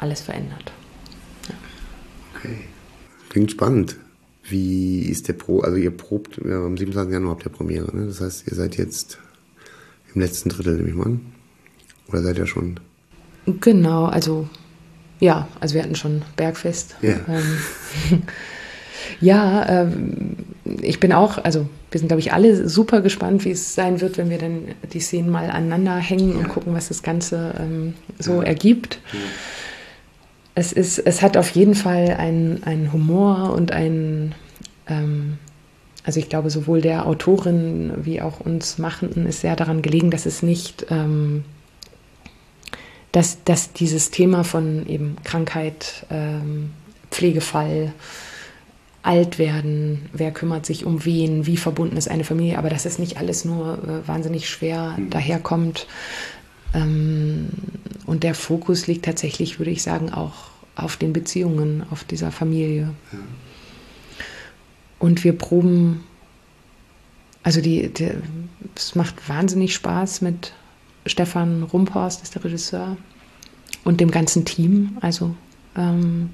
alles verändert. Ja. Okay, klingt spannend. Wie ist der Pro, also ihr probt, ja, am siebenundzwanzigsten Januar habt ihr Premiere, ne? Das heißt, ihr seid jetzt im letzten Drittel, nehme ich mal an. Oder seid ihr schon? Genau, also ja, also wir hatten schon Bergfest. Yeah. Ähm, ja, ähm, ich bin auch, also wir sind, glaube ich, alle super gespannt, wie es sein wird, wenn wir dann die Szenen mal aneinander hängen und gucken, was das Ganze ähm, so ja. ergibt. Ja. Es ist, es hat auf jeden Fall einen, einen Humor und einen, ähm, also ich glaube, sowohl der Autorin wie auch uns Machenden ist sehr daran gelegen, dass es nicht, ähm, dass, dass dieses Thema von eben Krankheit, ähm, Pflegefall, alt werden, wer kümmert sich um wen, wie verbunden ist eine Familie, aber dass es nicht alles nur äh, wahnsinnig schwer mhm. daherkommt. Ähm, und der Fokus liegt tatsächlich, würde ich sagen, auch auf den Beziehungen, auf dieser Familie. Ja. Und wir proben, also die, die, es macht wahnsinnig Spaß mit Stefan Rumphorst, das ist der Regisseur, und dem ganzen Team. Also ähm,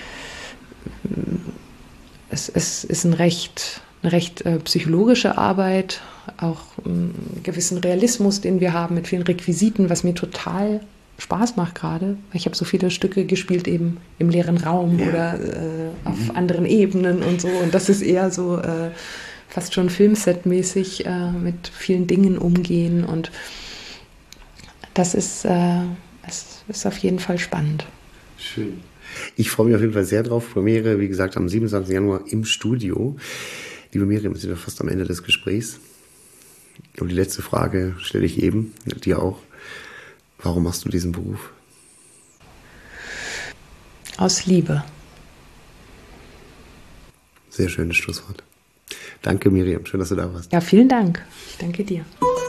es, es ist ein recht, eine recht äh, psychologische Arbeit, auch einen gewissen Realismus, den wir haben mit vielen Requisiten, was mir total Spaß macht gerade. Ich habe so viele Stücke gespielt eben im leeren Raum ja. oder äh, auf mhm. anderen Ebenen und so. Und das ist eher so äh, fast schon Filmset-mäßig äh, mit vielen Dingen umgehen. Und das ist, äh, das ist auf jeden Fall spannend. Schön. Ich freue mich auf jeden Fall sehr drauf. Premiere, wie gesagt, am siebenundzwanzigsten Januar im Studio. Liebe Miriam, wir sind ja fast am Ende des Gesprächs. Und die letzte Frage stelle ich eben, dir auch. Warum machst du diesen Beruf? Aus Liebe. Sehr schönes Schlusswort. Danke, Miriam. Schön, dass du da warst. Ja, vielen Dank. Ich danke dir.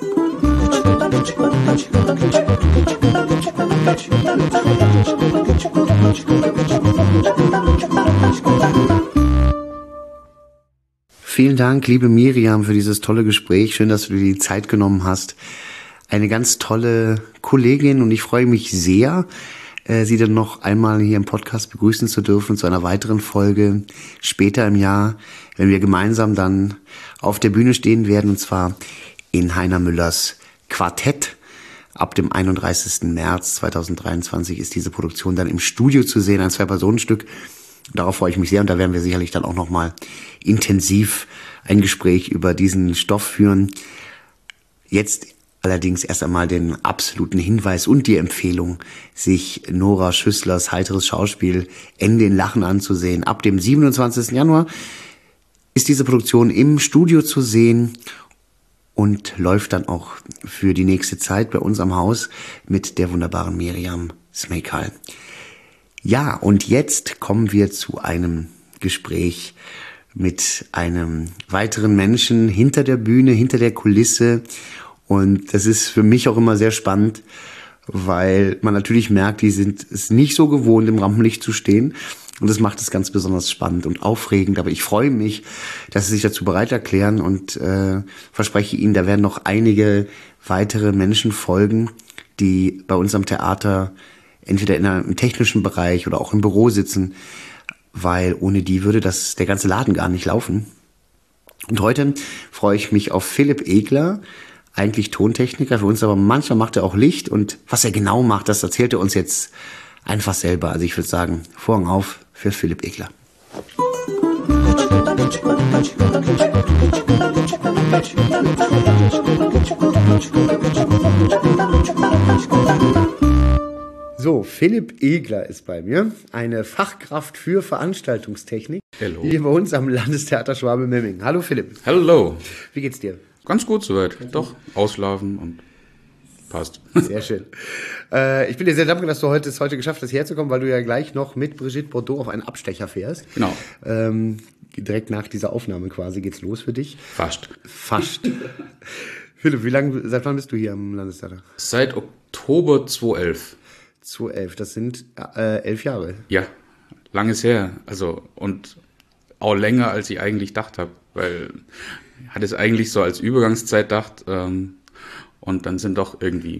Vielen Dank, liebe Miriam, für dieses tolle Gespräch. Schön, dass du dir die Zeit genommen hast. Eine ganz tolle Kollegin und ich freue mich sehr, Sie dann noch einmal hier im Podcast begrüßen zu dürfen zu einer weiteren Folge später im Jahr, wenn wir gemeinsam dann auf der Bühne stehen werden, und zwar in Heiner Müllers Quartett. Ab dem einunddreißigsten März zweitausenddreiundzwanzig ist diese Produktion dann im Studio zu sehen, ein Zwei-Personen-Stück. Darauf freue ich mich sehr und da werden wir sicherlich dann auch nochmal intensiv ein Gespräch über diesen Stoff führen. Jetzt allerdings erst einmal den absoluten Hinweis und die Empfehlung, sich Nora Schüsslers heiteres Schauspiel Ende in Lachen anzusehen. Ab dem siebenundzwanzigsten Januar ist diese Produktion im Studio zu sehen und läuft dann auch für die nächste Zeit bei uns am Haus mit der wunderbaren Miriam Smejkal. Ja, und jetzt kommen wir zu einem Gespräch mit einem weiteren Menschen hinter der Bühne, hinter der Kulisse. Und das ist für mich auch immer sehr spannend, weil man natürlich merkt, die sind es nicht so gewohnt, im Rampenlicht zu stehen. Und das macht es ganz besonders spannend und aufregend. Aber ich freue mich, dass Sie sich dazu bereit erklären und äh, verspreche Ihnen, da werden noch einige weitere Menschen folgen, die bei uns am Theater entweder in einem technischen Bereich oder auch im Büro sitzen, weil ohne die würde das der ganze Laden gar nicht laufen. Und heute freue ich mich auf Philipp Egler, eigentlich Tontechniker für uns, aber manchmal macht er auch Licht und was er genau macht, das erzählt er uns jetzt einfach selber. Also ich würde sagen, Vorhang auf für Philipp Egler. So, Philipp Egler ist bei mir, eine Fachkraft für Veranstaltungstechnik. Hello. Hier bei uns am Landestheater Schwaben-Memmingen. Hallo Philipp. Hallo. Wie geht's dir? Ganz gut soweit. Doch, ausschlafen und passt. Sehr schön. Äh, ich bin dir sehr dankbar, dass du heute, es heute geschafft hast, herzukommen, weil du ja gleich noch mit Brigitte Bardot auf einen Abstecher fährst. Genau. Ähm, direkt nach dieser Aufnahme quasi geht's los für dich. Fast. Fast. Philipp, wie lange, seit wann bist du hier am Landestheater? Seit Oktober zweitausendelf. zweitausendelf, das sind äh, elf Jahre. Ja, langes her. Also, und auch länger, als ich eigentlich gedacht habe, weil ich hatte es eigentlich so als Übergangszeit gedacht, ähm, und dann sind doch irgendwie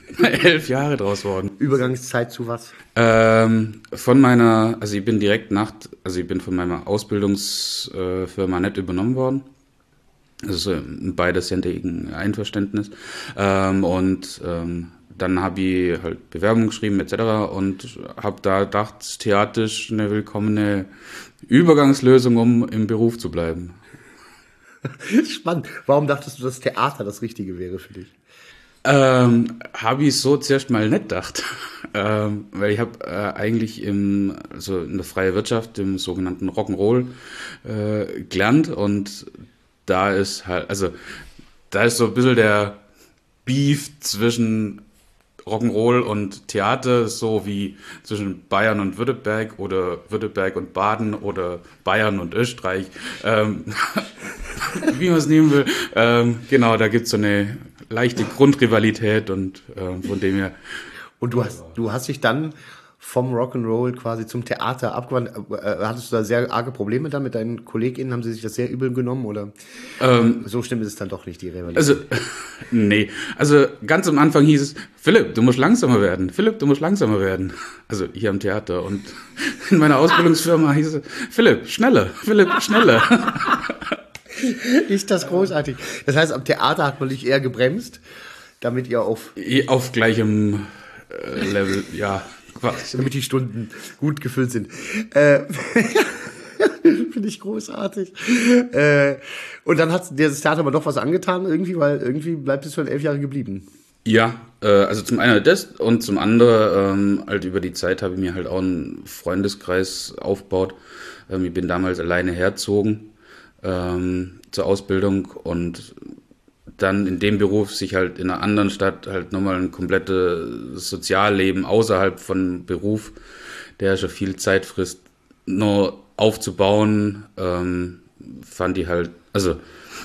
elf Jahre draus worden. Übergangszeit zu was? Ähm, von meiner, also ich bin direkt nach, also ich bin von meiner Ausbildungsfirma nicht übernommen worden. Also in beiderseitigen Einverständnis. Ähm, und ähm, dann habe ich halt Bewerbung geschrieben et cetera und habe da gedacht, das Theater ist eine willkommene Übergangslösung, um im Beruf zu bleiben. Spannend. Warum dachtest du, dass Theater das Richtige wäre für dich? Ähm, habe ich so zuerst mal nicht gedacht. ähm, weil ich habe äh, eigentlich im, also in der freien Wirtschaft, im sogenannten Rock'n'Roll äh, gelernt und da ist halt, also da ist so ein bisschen der Beef zwischen Rock'n'Roll und Theater, so wie zwischen Bayern und Württemberg oder Württemberg und Baden oder Bayern und Österreich, ähm, wie man es nehmen will. Ähm, genau, da gibt es so eine leichte Grundrivalität und äh, von dem her. Und du hast, du hast dich dann vom Rock'n'Roll quasi zum Theater abgewandt. Äh, hattest du da sehr arge Probleme dann mit deinen KollegInnen? Haben sie sich das sehr übel genommen oder? Ähm, so schlimm ist es dann doch nicht, die Rivalität. Also, nee. Also ganz am Anfang hieß es, Philipp, du musst langsamer werden. Philipp, du musst langsamer werden. Also hier am Theater. Und in meiner Ausbildungsfirma hieß es, Philipp, schneller. Philipp, schneller. Ist das großartig. Das heißt, am Theater hat man dich eher gebremst, damit ihr auf... Auf gleichem äh, Level, ja. Quasi. Damit die Stunden gut gefüllt sind. Äh, Finde ich großartig. Äh, und dann hat dir das Theater aber doch was angetan irgendwie, weil irgendwie bleibt es schon elf Jahre geblieben. Ja, äh, also zum einen das und zum anderen ähm, halt über die Zeit habe ich mir halt auch einen Freundeskreis aufgebaut. Ähm, ich bin damals alleine hergezogen ähm, zur Ausbildung und dann in dem Beruf sich halt in einer anderen Stadt halt nochmal ein komplettes Sozialleben außerhalb von Beruf, der schon viel Zeit frisst, noch aufzubauen, ähm, fand ich halt, also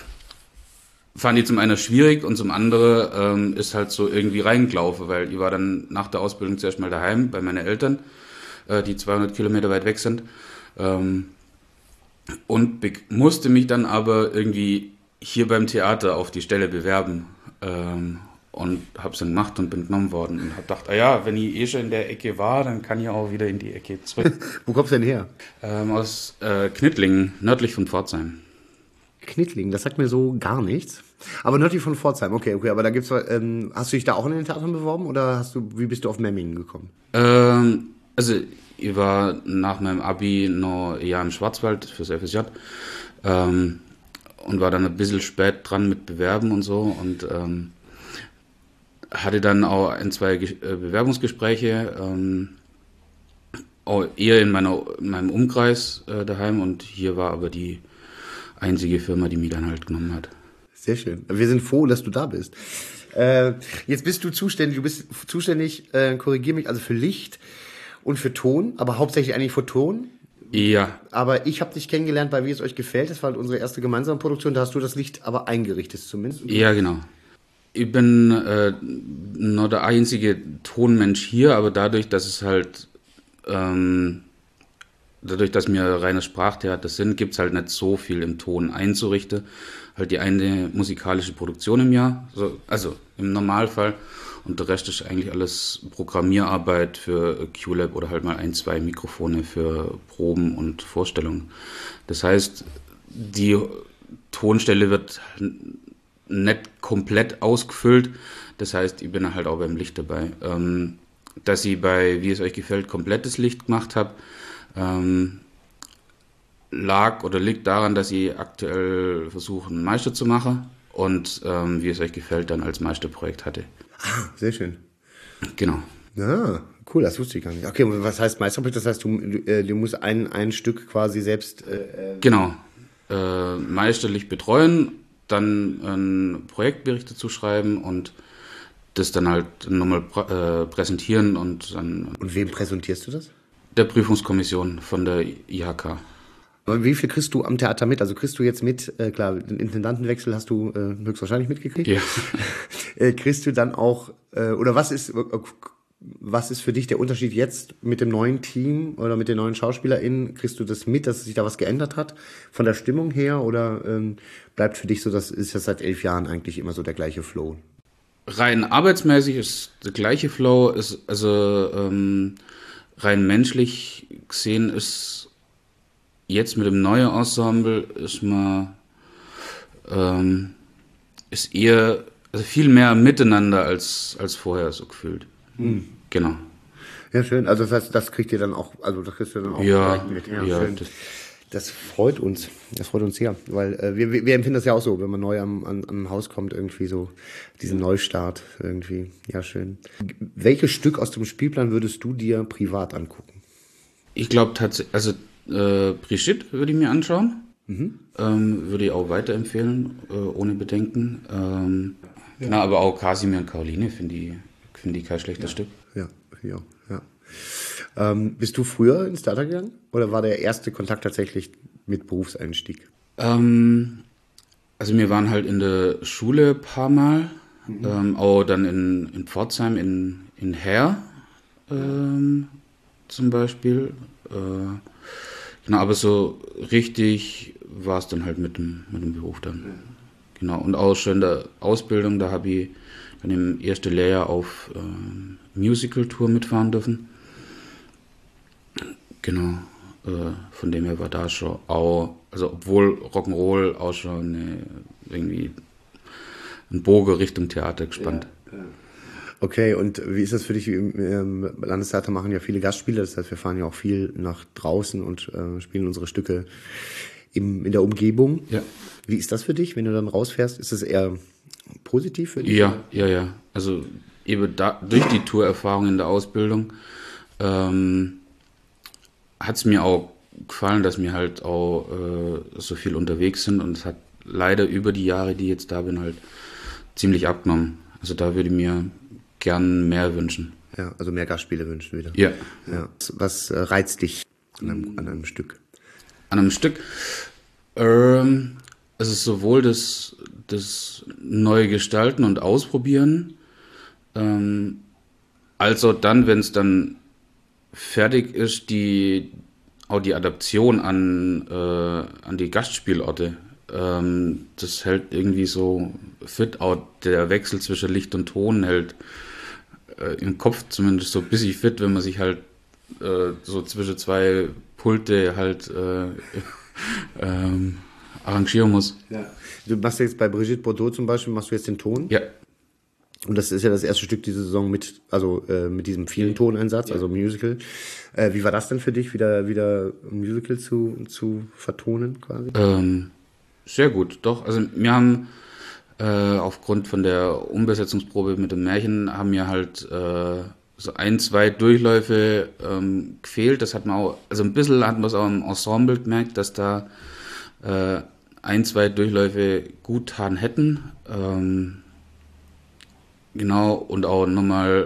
fand ich zum einen schwierig und zum anderen ähm, ist halt so irgendwie reingelaufen, weil ich war dann nach der Ausbildung zuerst mal daheim bei meinen Eltern, äh, die zweihundert Kilometer weit weg sind, ähm, und be- musste mich dann aber irgendwie hier beim Theater auf die Stelle bewerben ähm, und habe es dann gemacht und bin genommen worden und habe gedacht, ah ja, wenn ich eh schon in der Ecke war, dann kann ich auch wieder in die Ecke zurück. Wo kommst du denn her? ähm, aus äh, Knittlingen, nördlich von Pforzheim. Knittlingen, das sagt mir so gar nichts. Aber nördlich von Pforzheim, okay, okay. Aber da gibt's, ähm, hast du dich da auch in den Theatern beworben oder hast du, wie bist du auf Memmingen gekommen? Ähm, also ich war nach meinem Abi noch ein Jahr im Schwarzwald fürs F S J. Ähm, und war dann ein bisschen spät dran mit Bewerben und so und ähm, hatte dann auch ein, zwei Ge- äh, Bewerbungsgespräche, ähm, auch eher in, meiner, in meinem Umkreis äh, daheim und hier war aber die einzige Firma, die mich dann halt genommen hat. Sehr schön. Wir sind froh, dass du da bist. Äh, jetzt bist du zuständig, du bist zuständig, äh, korrigier mich, also für Licht und für Ton, aber hauptsächlich eigentlich für Ton. Ja. Aber ich habe dich kennengelernt bei Wie es euch gefällt. Das war halt unsere erste gemeinsame Produktion. Da hast du das Licht aber eingerichtet zumindest. Ja, genau. Ich bin äh, nur der einzige Tonmensch hier, aber dadurch, dass es halt, ähm, dadurch, dass wir reines Sprachtheater sind, gibt es halt nicht so viel im Ton einzurichten. Halt die eine musikalische Produktion im Jahr, so, also im Normalfall. Und der Rest ist eigentlich alles Programmierarbeit für Q-Lab oder halt mal ein, zwei Mikrofone für Proben und Vorstellungen. Das heißt, die Tonstelle wird nicht komplett ausgefüllt. Das heißt, ich bin halt auch beim Licht dabei. Ähm, dass ich bei Wie es euch gefällt komplettes Licht gemacht habe, ähm, lag oder liegt daran, dass ich aktuell versuche, einen Meister zu machen und ähm, Wie es euch gefällt dann als Meisterprojekt hatte. Ah, sehr schön. Genau. Ja, cool, das wusste ich gar nicht. Okay, was heißt Meisterprojekt? Das heißt, du, du, du musst ein, ein Stück quasi selbst... Äh, genau. Äh, meisterlich betreuen, dann einen Projektbericht dazu schreiben und das dann halt nochmal prä- äh, präsentieren und dann... Und wem präsentierst du das? Der Prüfungskommission von der I H K. Aber wie viel kriegst du am Theater mit? Also kriegst du jetzt mit, äh, klar, den Intendantenwechsel hast du äh, höchstwahrscheinlich mitgekriegt. Ja. äh, kriegst du dann auch, äh, oder was ist, äh, was ist für dich der Unterschied jetzt mit dem neuen Team oder mit den neuen SchauspielerInnen? Kriegst du das mit, dass sich da was geändert hat von der Stimmung her oder ähm, bleibt für dich so, das ist ja seit elf Jahren eigentlich immer so der gleiche Flow? rein arbeitsmäßig ist der gleiche Flow, ist, also ähm, rein menschlich gesehen ist jetzt mit dem neuen Ensemble ist man ähm, ist eher, also viel mehr miteinander als, als vorher so gefühlt. Mhm. Genau. Ja, schön. Also das heißt, das kriegt ihr dann auch, also das kriegst du dann auch ja, mit. Ja, ja, schön. Das, das freut uns. Das freut uns sehr. Weil äh, wir, wir empfinden das ja auch so, wenn man neu am, an, am Haus kommt, irgendwie so diesen Neustart irgendwie. Ja, schön. Welches Stück aus dem Spielplan würdest du dir privat angucken? Ich glaube tatsächlich, also äh, Brigitte würde ich mir anschauen. Mhm. Ähm, würde ich auch weiterempfehlen, äh, ohne Bedenken. Ähm, ja. Genau, aber auch Kasimir und Caroline finde ich, find ich kein schlechtes ja. Stück. Ja, ja, ja. Ähm, bist du früher ins Theater gegangen? Oder war der erste Kontakt tatsächlich mit Berufseinstieg? Ähm, also wir waren halt in der Schule ein paar Mal. Mhm. Ähm, auch dann in, in Pforzheim, in, in Herr ähm, zum Beispiel. Äh, genau, aber so richtig war es dann halt mit dem, mit dem Beruf dann. Mhm. Genau, und auch schon in der Ausbildung, da habe ich dann im ersten Lehrjahr auf ähm, Musical-Tour mitfahren dürfen. Genau, äh, von dem her war da schon auch, also obwohl Rock'n'Roll auch schon eine, irgendwie ein Bogen Richtung Theater gespannt. Ja, ja. Okay, und wie ist das für dich? Im Landestheater machen ja viele Gastspiele, das heißt, wir fahren ja auch viel nach draußen und äh, spielen unsere Stücke im, in der Umgebung. Ja. Wie ist das für dich, wenn du dann rausfährst? Ist das eher positiv für dich? Ja, ja, ja. Also eben da, durch die Tourerfahrung in der Ausbildung ähm, hat es mir auch gefallen, dass wir halt auch äh, so viel unterwegs sind, und es hat leider über die Jahre, die ich jetzt da bin, halt ziemlich abgenommen. Also da würde ich mir gern mehr wünschen. Ja, also mehr Gastspiele wünschen wieder. Ja. Ja. Was, was äh, reizt dich an einem, an einem Stück? An einem Stück? Ähm, es ist sowohl das, das neue Gestalten und Ausprobieren, ähm, als auch dann, wenn es dann fertig ist, die, auch die Adaption an, äh, an die Gastspielorte. Ähm, das hält irgendwie so fit, auch der Wechsel zwischen Licht und Ton hält äh, im Kopf zumindest so ein bisschen fit, wenn man sich halt äh, so zwischen zwei Pulte halt äh, ähm, arrangieren muss. Ja. Du machst jetzt bei Brigitte Bardot zum Beispiel, machst du jetzt den Ton? Ja. Und das ist ja das erste Stück dieser Saison mit, also äh, mit diesem vielen Toneinsatz, ja. Also Musical. Äh, wie war das denn für dich, wieder wieder ein Musical zu zu vertonen quasi? Ähm, sehr gut, doch. Also wir haben äh, aufgrund von der Umbesetzungsprobe mit dem Märchen haben wir halt äh, so ein, zwei Durchläufe ähm, gefehlt. Das hat man auch, also ein bisschen hat man es auch im Ensemble gemerkt, dass da äh, ein, zwei Durchläufe gut getan hätten. Ähm, Genau, und auch nochmal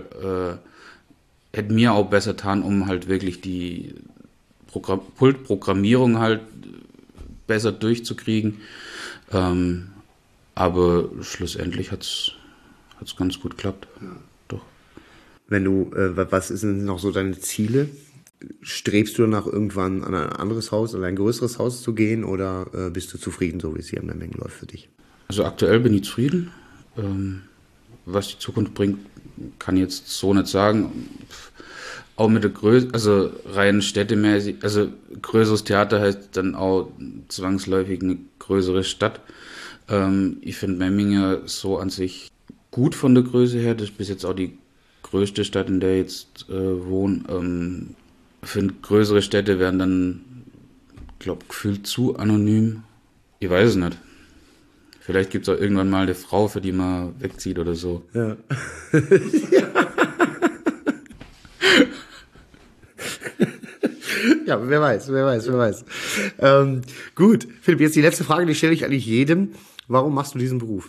äh, hätte mir auch besser getan, um halt wirklich die Programm- Pultprogrammierung halt besser durchzukriegen. Ähm, aber schlussendlich hat es ganz gut geklappt. Ja. Doch. Wenn du, äh, was sind noch so deine Ziele? Strebst du danach irgendwann an ein anderes Haus, an ein größeres Haus zu gehen, oder äh, bist du zufrieden, so wie es hier in Memmingen läuft für dich? Also aktuell bin ich zufrieden. Ähm, Was die Zukunft bringt, kann ich jetzt so nicht sagen. Auch mit der Größe, also rein städtemäßig, also größeres Theater heißt dann auch zwangsläufig eine größere Stadt. Ähm, ich finde Memmingen so an sich gut von der Größe her. Das ist bis jetzt auch die größte Stadt, in der ich jetzt äh, wohne. Ähm, ich finde, größere Städte werden dann, glaube ich, gefühlt zu anonym. Ich weiß es nicht. Vielleicht gibt es auch irgendwann mal eine Frau, für die man wegzieht oder so. Ja. Ja, wer weiß, wer weiß, wer weiß. Ähm, gut, Philipp, jetzt die letzte Frage, die stelle ich eigentlich jedem. Warum machst du diesen Beruf?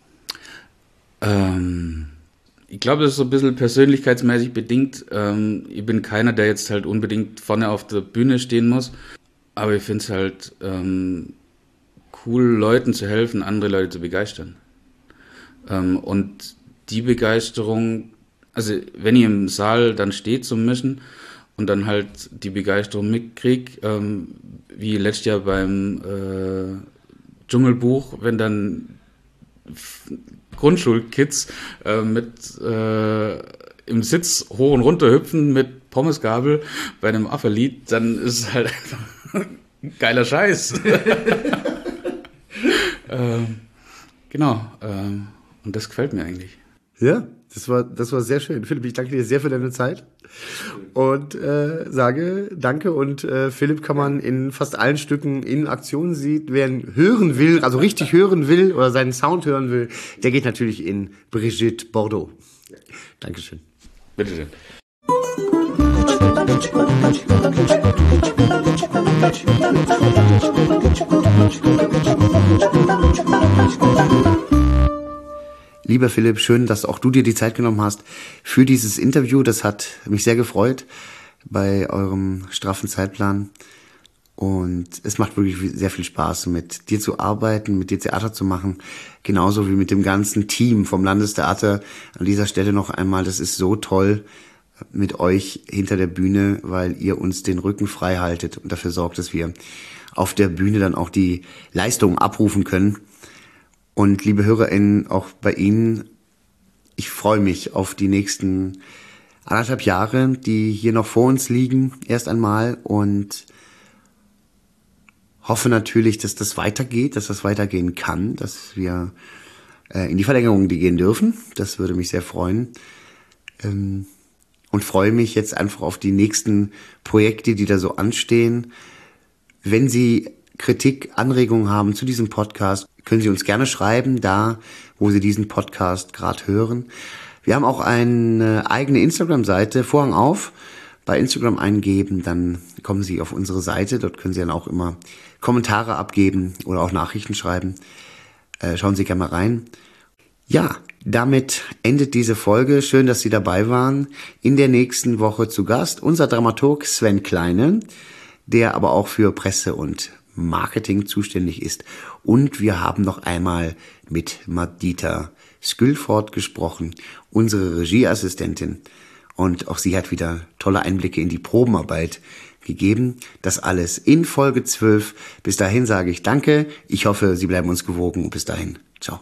Ähm, ich glaube, das ist so ein bisschen persönlichkeitsmäßig bedingt. Ähm, ich bin keiner, der jetzt halt unbedingt vorne auf der Bühne stehen muss. Aber ich finde es halt ähm, cool, Leuten zu helfen, andere Leute zu begeistern. Ähm, und die Begeisterung, also wenn ihr im Saal dann steht zum Mischen und dann halt die Begeisterung mitkriegt, ähm, wie letztes Jahr beim äh, Dschungelbuch, wenn dann f- Grundschulkids äh, mit äh, im Sitz hoch und runter hüpfen mit Pommesgabel bei einem Affe-Lied, dann ist es halt einfach ein geiler Scheiß. ähm, genau, ähm, und das gefällt mir eigentlich. Ja, das war, das war sehr schön. Philipp, ich danke dir sehr für deine Zeit und äh, sage danke. Und äh, Philipp kann man in fast allen Stücken in Aktion sieht. Wer ihn hören will, also richtig hören will oder seinen Sound hören will, der geht natürlich in Brigitte Bardot. Dankeschön. Bitteschön. Lieber Philipp, schön, dass auch du dir die Zeit genommen hast für dieses Interview. Das hat mich sehr gefreut bei eurem straffen Zeitplan. Und es macht wirklich sehr viel Spaß, mit dir zu arbeiten, mit dir Theater zu machen. Genauso wie mit dem ganzen Team vom Landestheater. An dieser Stelle noch einmal, das ist so toll mit euch hinter der Bühne, weil ihr uns den Rücken frei haltet und dafür sorgt, dass wir auf der Bühne dann auch die Leistungen abrufen können. Und liebe HörerInnen, auch bei Ihnen, ich freue mich auf die nächsten anderthalb Jahre, die hier noch vor uns liegen, erst einmal, und hoffe natürlich, dass das weitergeht, dass das weitergehen kann, dass wir äh, in die Verlängerung die gehen dürfen. Das würde mich sehr freuen. Ähm, und freue mich jetzt einfach auf die nächsten Projekte, die da so anstehen. Wenn Sie Kritik, Anregungen haben zu diesem Podcast, können Sie uns gerne schreiben, da wo Sie diesen Podcast gerade hören. Wir haben auch eine eigene Instagram-Seite, Vorhang auf. Bei Instagram eingeben, dann kommen Sie auf unsere Seite. Dort können Sie dann auch immer Kommentare abgeben oder auch Nachrichten schreiben. Äh, schauen Sie gerne mal rein. Ja, damit endet diese Folge. Schön, dass Sie dabei waren. In der nächsten Woche zu Gast unser Dramaturg Sven Kleine, der aber auch für Presse und Marketing zuständig ist. Und wir haben noch einmal mit Madita Skülfort gesprochen, unsere Regieassistentin. Und auch sie hat wieder tolle Einblicke in die Probenarbeit gegeben. Das alles in Folge zwölf. Bis dahin sage ich Danke. Ich hoffe, Sie bleiben uns gewogen. Und bis dahin. Ciao.